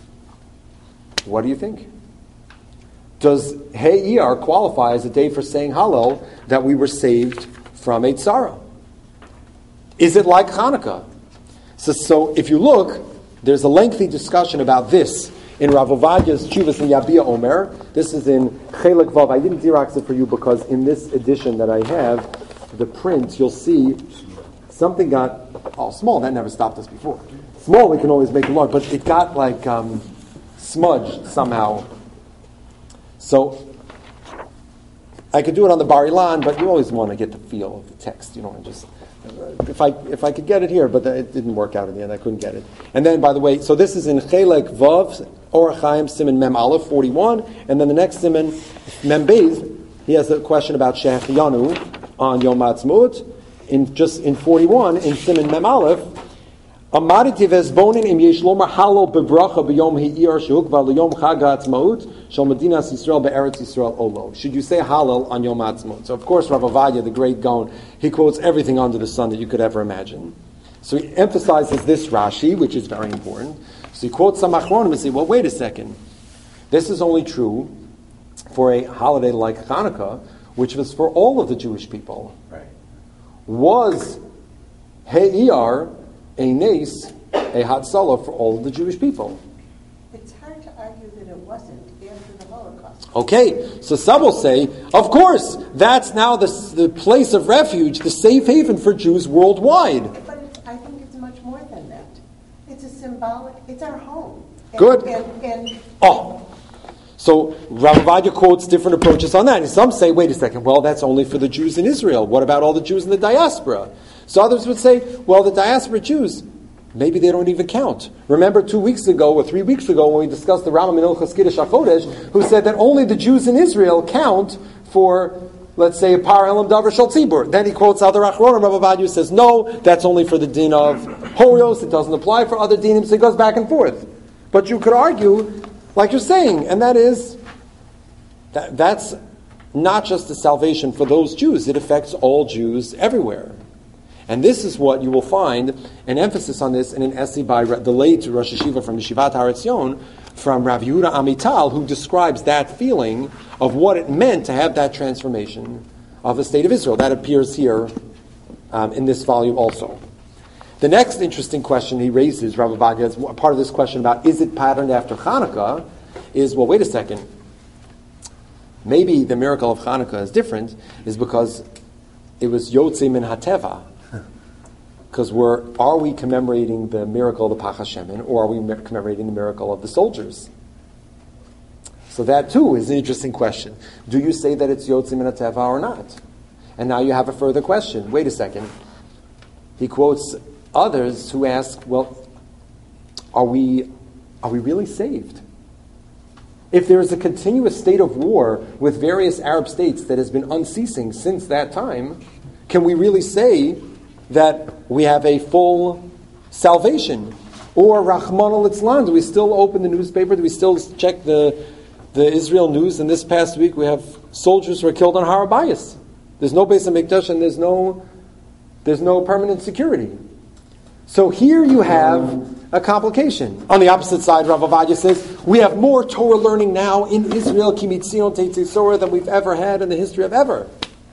what do you think? Does Hey Iyar qualify as a day for saying Hallel that we were saved from a tzara? Is it like Chanukah? So, so if you look, there's a lengthy discussion about this in Rav Ovadia's Chuvas and Yabia Omer. This is in Chelik Vav. I didn't Xerox it for you because in this edition that I have, the print, you'll see something got, oh, small, that never stopped us before. Small, we can always make it large, but it got like um, smudged somehow. So, I could do it on the Bar Ilan, but you always want to get the feel of the text. You don't want to just... If I if I could get it here, but it didn't work out in the end. I couldn't get it. And then, by the way, so this is in Chelek Vav, Orach Chaim, Siman Mem Aleph, forty-one, and then the next Siman, Mem Beis, he has a question about Shehecheyanu on Yom Ha'atzmaut. In just in forty-one, in Siman Mem Aleph, Amaditi Vezbonin Im Yesh Lomar Hallel Bebracha B'Yom Ha'iyar Shehukva L'Yom Chag Ha'atzmaut Shel Medinas Yisrael Be'eretz Yisrael Olo. Should you say Hallel on Yom Ha'atzmaut? So of course Rav Ovadia, the great Gaon, he quotes everything under the sun that you could ever imagine. So he emphasizes this Rashi, which is very important. So he quotes some Achronim and say, well, wait a second. This is only true for a holiday like Hanukkah, which was for all of the Jewish people.
Right.
Was Hey Iyar a nace, a Hatzalah for all of the Jewish people?
It's hard to argue that it wasn't after the Holocaust.
Okay, so some will say, of course, that's now the, the place of refuge, the safe haven for Jews worldwide.
But it, I think it's much more than that. It's a symbolic, it's our home. And,
Good.
And, and
Oh, so Rav Ovadia quotes different approaches on that. And some say, wait a second, well, that's only for the Jews in Israel. What about all the Jews in the diaspora? So others would say, well, the diaspora Jews, maybe they don't even count. Remember two weeks ago or three weeks ago when we discussed the Rambam in Hilchos Kiddush HaChodesh, who said that only the Jews in Israel count for, let's say, Par Elam Davar Shel Tzibur. Then he quotes other Achronim. Rav Ovadia says, no, that's only for the din of Horios. It doesn't apply for other dinim. So it goes back and forth. But you could argue, like you're saying, and that is, that that's not just the salvation for those Jews. It affects all Jews everywhere. And this is what you will find, an emphasis on this in an essay by the late Rosh Hashiva from Yeshivat Har Etzion, from Rav Yehuda Amital, who describes that feeling of what it meant to have that transformation of the state of Israel. That appears here um, in this volume also. The next interesting question he raises, Rav Ovadia, as part of this question about is it patterned after Hanukkah, is, well, wait a second. Maybe the miracle of Hanukkah is different, is because it was Yotzei Min HaTeva. Because we're, are we commemorating the miracle of the Pach HaShemen, or are we commemorating the miracle of the soldiers? So that too is an interesting question. Do you say that it's Yotzei Min HaTeva or not? And now you have a further question. Wait a second. He quotes others who ask, well, are we, are we really saved? If there is a continuous state of war with various Arab states that has been unceasing since that time, can we really say that we have a full salvation? Or Rahman al-Islam, do we still open the newspaper? Do we still check the, the Israel news? And this past week we have soldiers who are killed on Har HaBayis. There's no Beis HaMikdash and there's no, there's no permanent security. So here you have a complication. On the opposite side, Rav Ovadia says, we have more Torah learning now in Israel, Kimitzion Teitzisora, than we've ever had in the history of ever.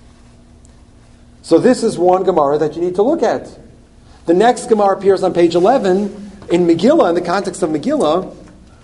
So this is one Gemara that you need to look at. The next Gemara appears on page eleven in Megillah, in the context of Megillah.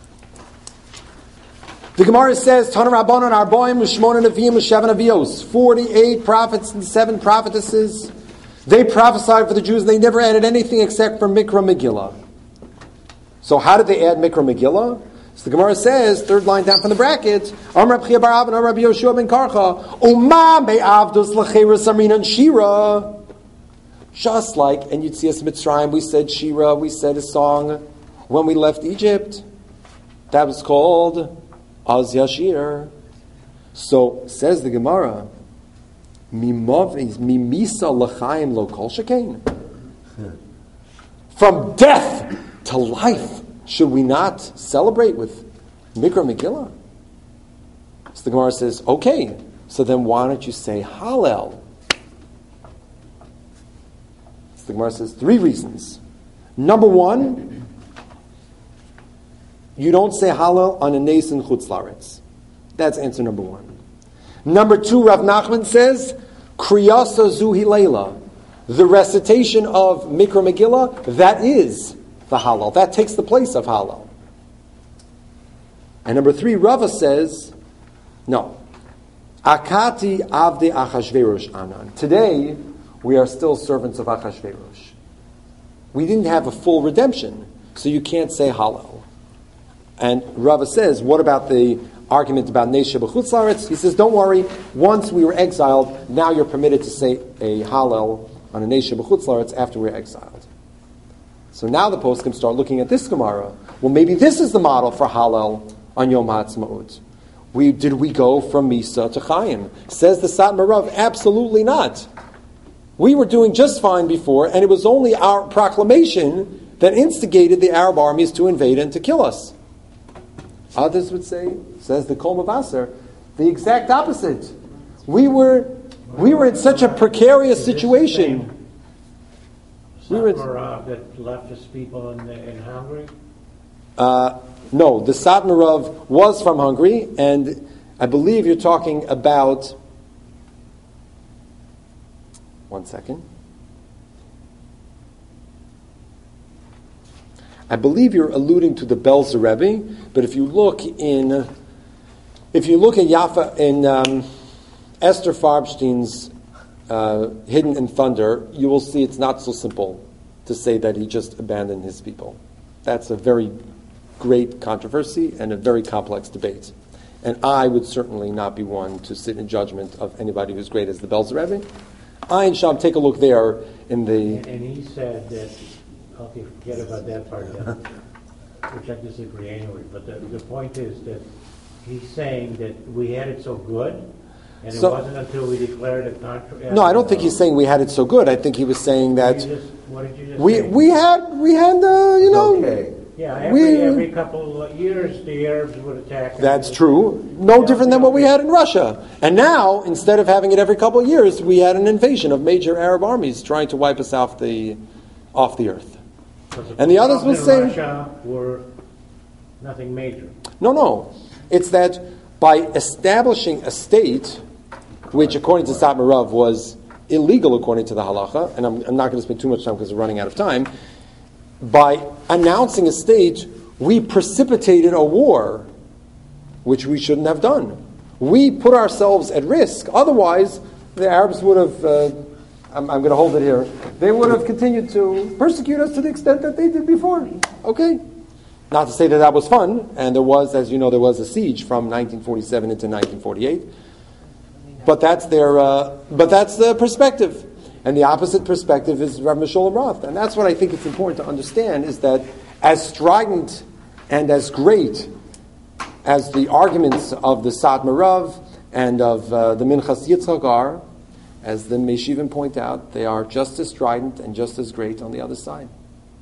The Gemara says, Tana Rabbanon Arboim Shmona Neviim Sheva Nevios, forty-eight prophets and seven prophetesses. They prophesied for the Jews, and they never added anything except for Mikra Megillah. So how did they add Mikra Megillah? So the Gemara says, third line down from the bracket, Amar Reb Chia bar Abba, Amar Rabbi Yoshua ben Karcha, Uma be'avdos l'cheres amrinan shira. Just like in Yetzias Mitzrayim, we said shira, we said a song when we left Egypt. That was called Az Yashir. So says the Gemara, Mimisa l'chaim lo kol shekain. From death to life, should we not celebrate with Mikra Megillah? So the Gemara says, okay, so then why don't you say Hallel? So the Gemara says three reasons. Number one, you don't say Hallel on a Nes in Chutz Laretz. That's answer number one. Number two, Rav Nachman says, Kriyasa zu Hilela. The recitation of Mikra Megillah, that is the Hallel. That takes the place of Hallel. And number three, Rava says, no. Akati avde Achashverosh anan. Today, we are still servants of Achashverosh. We didn't have a full redemption, so you can't say Hallel. And Rava says, what about the argument about Nesha b'chutz laretz? He says, don't worry, once we were exiled, now you're permitted to say a Hallel on a Nesha b'chutz laretz after we're exiled. So now the poskim start looking at this Gemara. Well, maybe this is the model for Hallel on Yom HaAtzmaut. We, did we go from Misa to Chaim? Says the Satmar Rav, absolutely not. We were doing just fine before, and it was only our proclamation that instigated the Arab armies to invade and to kill us. Others would say, says the Kol Mavasar, the exact opposite. We were we were in such a precarious situation. We were
Satmar that left his people in, in Hungary?
Uh, no, the Satmar Rav was from Hungary, and I believe you're talking about. One second. I believe you're alluding to the Belzer Rebbe, but if you look in, if you look at Yafa in um, Esther Farbstein's uh, Hidden in Thunder, you will see it's not so simple to say that he just abandoned his people. That's a very great controversy and a very complex debate. And I would certainly not be one to sit in judgment of anybody who's great as the Belzer Rebbe. Ein Sham, take a look there in the...
And, and he said that, okay, forget about that part, then, which I disagree anyway, but the, the point is that he's saying that we had it so good, and
so,
it wasn't until we declared a contract...
No, I don't think he's saying we had it so good. I think he was saying that...
What did you just, what did you just
we,
say?
we had, we had uh, you know...
Okay.
Yeah, every,
we,
every couple of years the Arabs would attack.
That's true. No different than what we had in Russia. And now, instead of having it every couple of years, we had an invasion of major Arab armies trying to wipe us off the off the earth. And the others will say...
Russia were nothing major.
No, no. It's that by establishing a state, which according to Satmar Rav was illegal according to the halacha, and I'm, I'm not going to spend too much time because we're running out of time, by announcing a state, we precipitated a war, which we shouldn't have done. We put ourselves at risk. Otherwise, the Arabs would have, uh, I'm, I'm going to hold it here, they would have continued to persecute us to the extent that they did before. Okay? Not to say that that was fun, and there was, as you know, there was a siege from nineteen forty-seven into nineteen forty-eight. But that's their, uh, but that's the perspective. And the opposite perspective is Rav Meshulam Roth. And that's what I think it's important to understand, is that as strident and as great as the arguments of the Satmar Rav and of uh, the Minchas Yitzchak are, as the Meshivim point out, they are just as strident and just as great on the other side.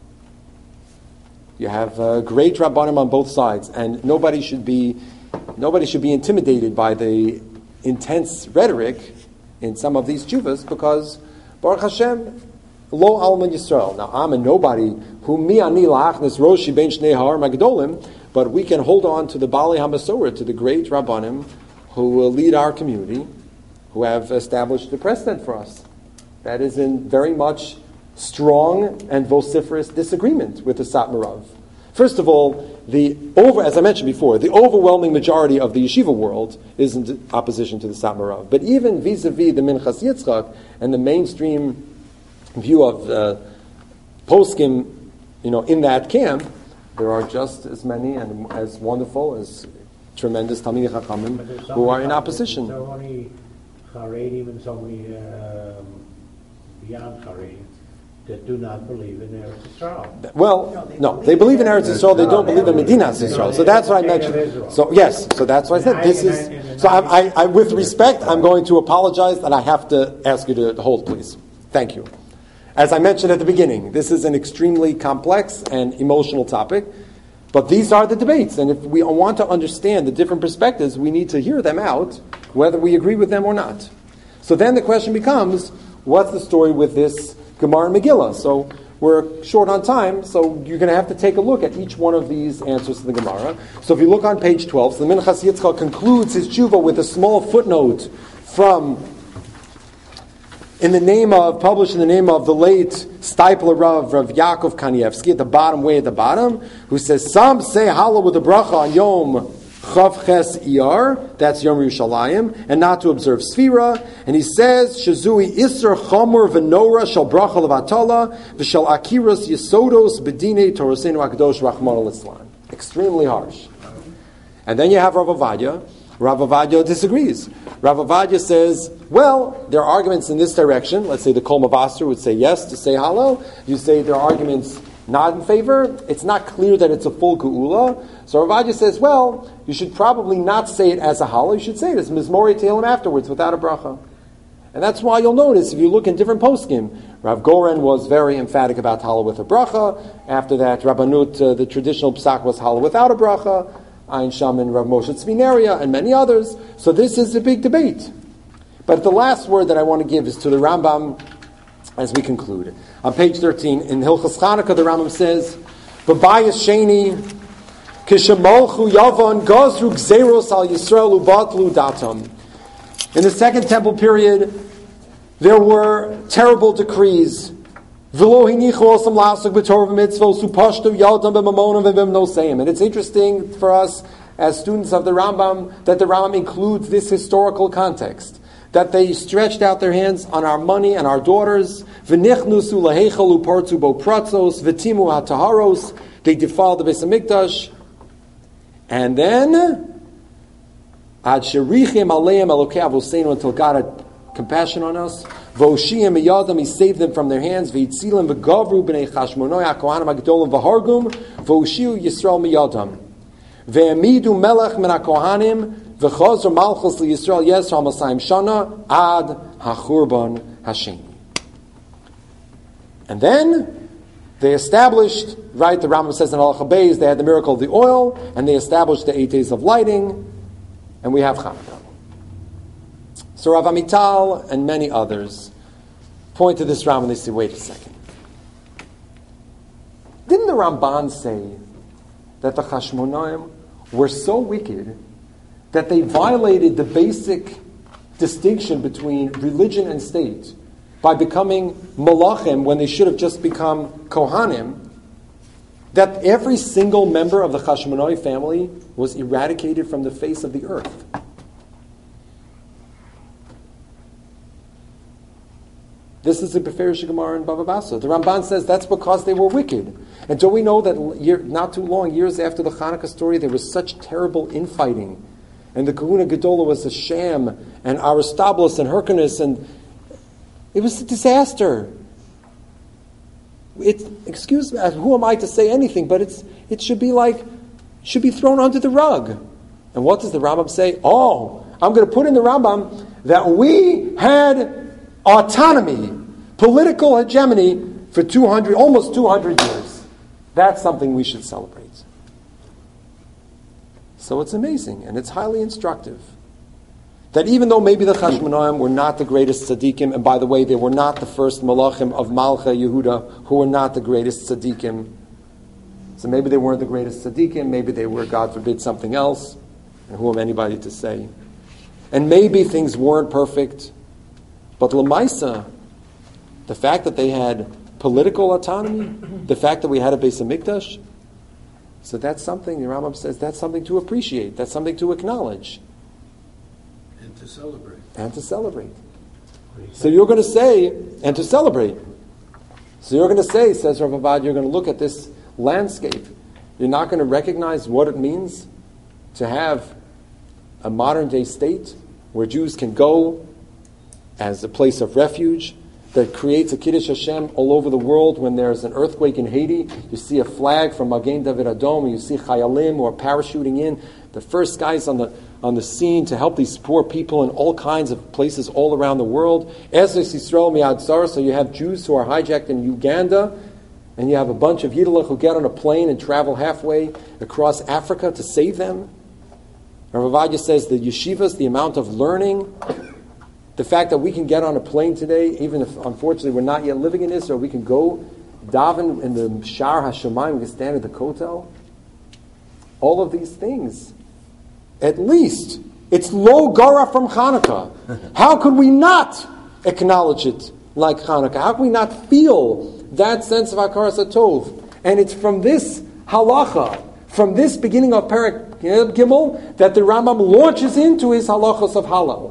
You have uh, great Rabbanim on both sides, and nobody should be nobody should be intimidated by the intense rhetoric in some of these tshuvas, because Baruch Hashem, lo alman Yisrael. Now I'm a nobody, who mi ani la'achnes roshi ben shnei ha'ar magdolim, but we can hold on to the Bali HaMasorah, to the great Rabbanim who will lead our community, who have established the precedent for us. That is in very much strong and vociferous disagreement with the Satmar Rav. First of all, the over, as I mentioned before, the overwhelming majority of the yeshiva world is in opposition to the Satmar Rav. But even vis-a-vis the Minchas Yitzchak and the mainstream view of uh, poskim, you know, in that camp, there are just as many and as wonderful, as tremendous Talmidei Chachamim
so
who are in
many-
opposition.
So many Haredim and so many um, beyond Haredim that do not believe in Eretz Yisrael.
Well, no, they believe in Eretz Yisrael. They don't believe in Medinas Yisrael. So that's what I mentioned. So yes, so that's why I said this is. So I, I, I, with respect, I'm going to apologize, and I have to ask you to hold, please. Thank you. As I mentioned at the beginning, this is an extremely complex and emotional topic, but these are the debates, and if we want to understand the different perspectives, we need to hear them out, whether we agree with them or not. So then the question becomes, what's the story with this Gemara and Megillah? So we're short on time, so you're going to have to take a look at each one of these answers to the Gemara. So if you look on page twelve, so the Minchas Yitzchak concludes his tshuva with a small footnote from, in the name of, published in the name of the late Steipler Rav, Rav Yaakov Kanievsky, at the bottom, way at the bottom, who says, some say hallow with a bracha on Yom Chav Ches Iyar, that's Yom Yerushalayim, and not to observe Sfira. And he says, Shazui Isser Chomor V'Nora Shal Bracha Levatala V'Shal Akiras Yesodos B'Dinei Torosenu Akadosh Rachmana Litzlan. Extremely harsh. And then you have Rav Avadia. Rav Avadia disagrees. Rav Avadia says, well, there are arguments in this direction. Let's say the Kol Mavasser would say yes to say Hallel. You say there are arguments not in favor. It's not clear that it's a full Geula. So Rav Avadia says, well, you should probably not say it as a Hallel. You should say it as Mizmorei Tehillim afterwards without a bracha. And that's why you'll notice, if you look in different poskim, Rav Goren was very emphatic about Hallel with a bracha. After that, Rabbanut, uh, the traditional Psak was Hallel without a bracha. Ein Sham and Rav Moshe Tzvineria, and many others. So this is a big debate. But the last word that I want to give is to the Rambam as we conclude. On page thirteen, in Hilchos Chanukah, the Rambam says, B'bayis Sheni, Kishemolchu Yavon, Gozru Gzeros al Yisrael Ubatlu Datam. In the Second Temple period, there were terrible decrees. And it's interesting for us as students of the Rambam that the Rambam includes this historical context, that they stretched out their hands on our money and our daughters. They defiled the Beis Hamikdash, and then until God had compassion on us. Voshiyim miyadam, he saved them from their hands. Veitzilim v'gavru b'nei Chashmonoi hakohanim hagdolim v'hargum. Voshiu Yisrael miyadam. Ve'emidu melech min hakohanim v'chazor malchus liYisrael Yisrael masayim shana ad hachurban hasheni. And then they established, right, the Rambam says in Halacha Beis, they had the miracle of the oil, and they established the eight days of lighting, and we have Chanukah. So Rav Amital and many others point to this Rambam and they say, wait a second. Didn't the Ramban say that the Chashmonaim were so wicked that they violated the basic distinction between religion and state by becoming Malachim when they should have just become Kohanim, that every single member of the Chashmonai family was eradicated from the face of the earth? This is the Beferish Gemara in Bava Basra. The Ramban says that's because they were wicked. And don't we know that year, not too long, years after the Hanukkah story, there was such terrible infighting. And the Kahuna Gedola was a sham, and Aristobulus and Hyrcanus, and it was a disaster. It's, excuse me, who am I to say anything? But it's it should be like, should be thrown under the rug. And what does the Rambam say? Oh, I'm going to put in the Rambam that we had autonomy, political hegemony for two hundred, almost two hundred years. That's something we should celebrate. So it's amazing, and it's highly instructive. That even though maybe the Chashmonaim were not the greatest tzaddikim, and by the way, they were not the first malachim of Malcha Yehuda, who were not the greatest tzaddikim. So maybe they weren't the greatest tzaddikim, maybe they were, God forbid, something else. And who am anybody to say? And maybe things weren't perfect, but Lamaisa, the fact that they had political autonomy, the fact that we had a Beis HaMikdash, so that's something, the Rambam says, that's something to appreciate, that's something to acknowledge.
And to celebrate.
And to celebrate. So you're going to say, and to celebrate. So you're going to say, says Rav Avad, you're going to look at this landscape. You're not going to recognize what it means to have a modern day state where Jews can go as a place of refuge, that creates a Kiddush Hashem all over the world. When there's an earthquake in Haiti, you see a flag from Magen David Adom, and you see Chayalim who are parachuting in, the first guys on the on the scene to help these poor people in all kinds of places all around the world. Ezus Yisrael Mi'ad Zara, so you have Jews who are hijacked in Uganda, and you have a bunch of Yiddelach who get on a plane and travel halfway across Africa to save them. Rav Ovadia says the yeshivas, the amount of learning, the fact that we can get on a plane today, even if unfortunately we're not yet living in Israel, we can go daven in the Shar HaShamayim, we can stand at the Kotel. All of these things. At least, it's lo gara from Hanukkah. How could we not acknowledge it like Hanukkah? How can we not feel that sense of Hakaras HaTov? And it's from this halacha, from this beginning of Perek Gimel, that the Rambam launches into his halachos of Hallel.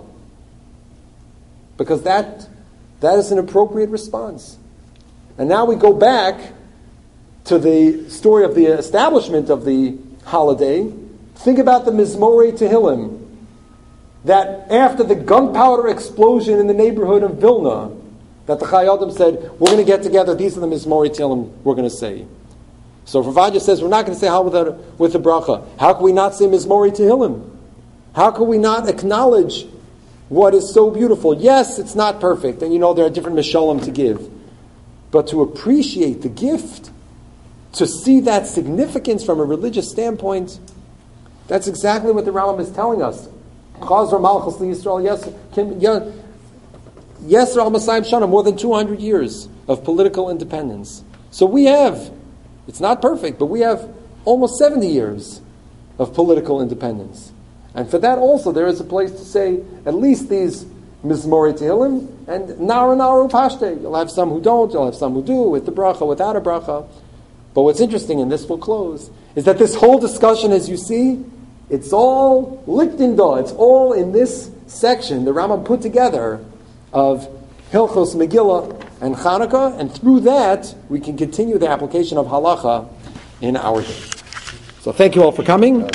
Because that that is an appropriate response. And now we go back to the story of the establishment of the holiday. Think about the Mizmorei Tehillim. That after the gunpowder explosion in the neighborhood of Vilna, that the Chayadim said, we're going to get together, these are the Mizmorei Tehillim we're going to say. So Rav Ovadia says, we're not going to say how with, with the bracha. How can we not say Mizmorei Tehillim? How can we not acknowledge what is so beautiful? Yes, it's not perfect, and you know there are different mishalim to give. But to appreciate the gift, to see that significance from a religious standpoint, that's exactly what the Rambam is telling us. Chazar Malchus Yisrael, yes, yes, Masayim Shana, more than two hundred years of political independence. So we have, it's not perfect, but we have almost seventy years of political independence. And for that also, there is a place to say at least these Mizmorei Tehillim and Nara Naru Pashte. You'll have some who don't, you'll have some who do, with the bracha, without a bracha. But what's interesting, and this will close, is that this whole discussion, as you see, it's all Lichtendah, it's all in this section the Rambam put together of Hilchos Megillah and Chanukah, and through that we can continue the application of halacha in our day. So thank you all for coming.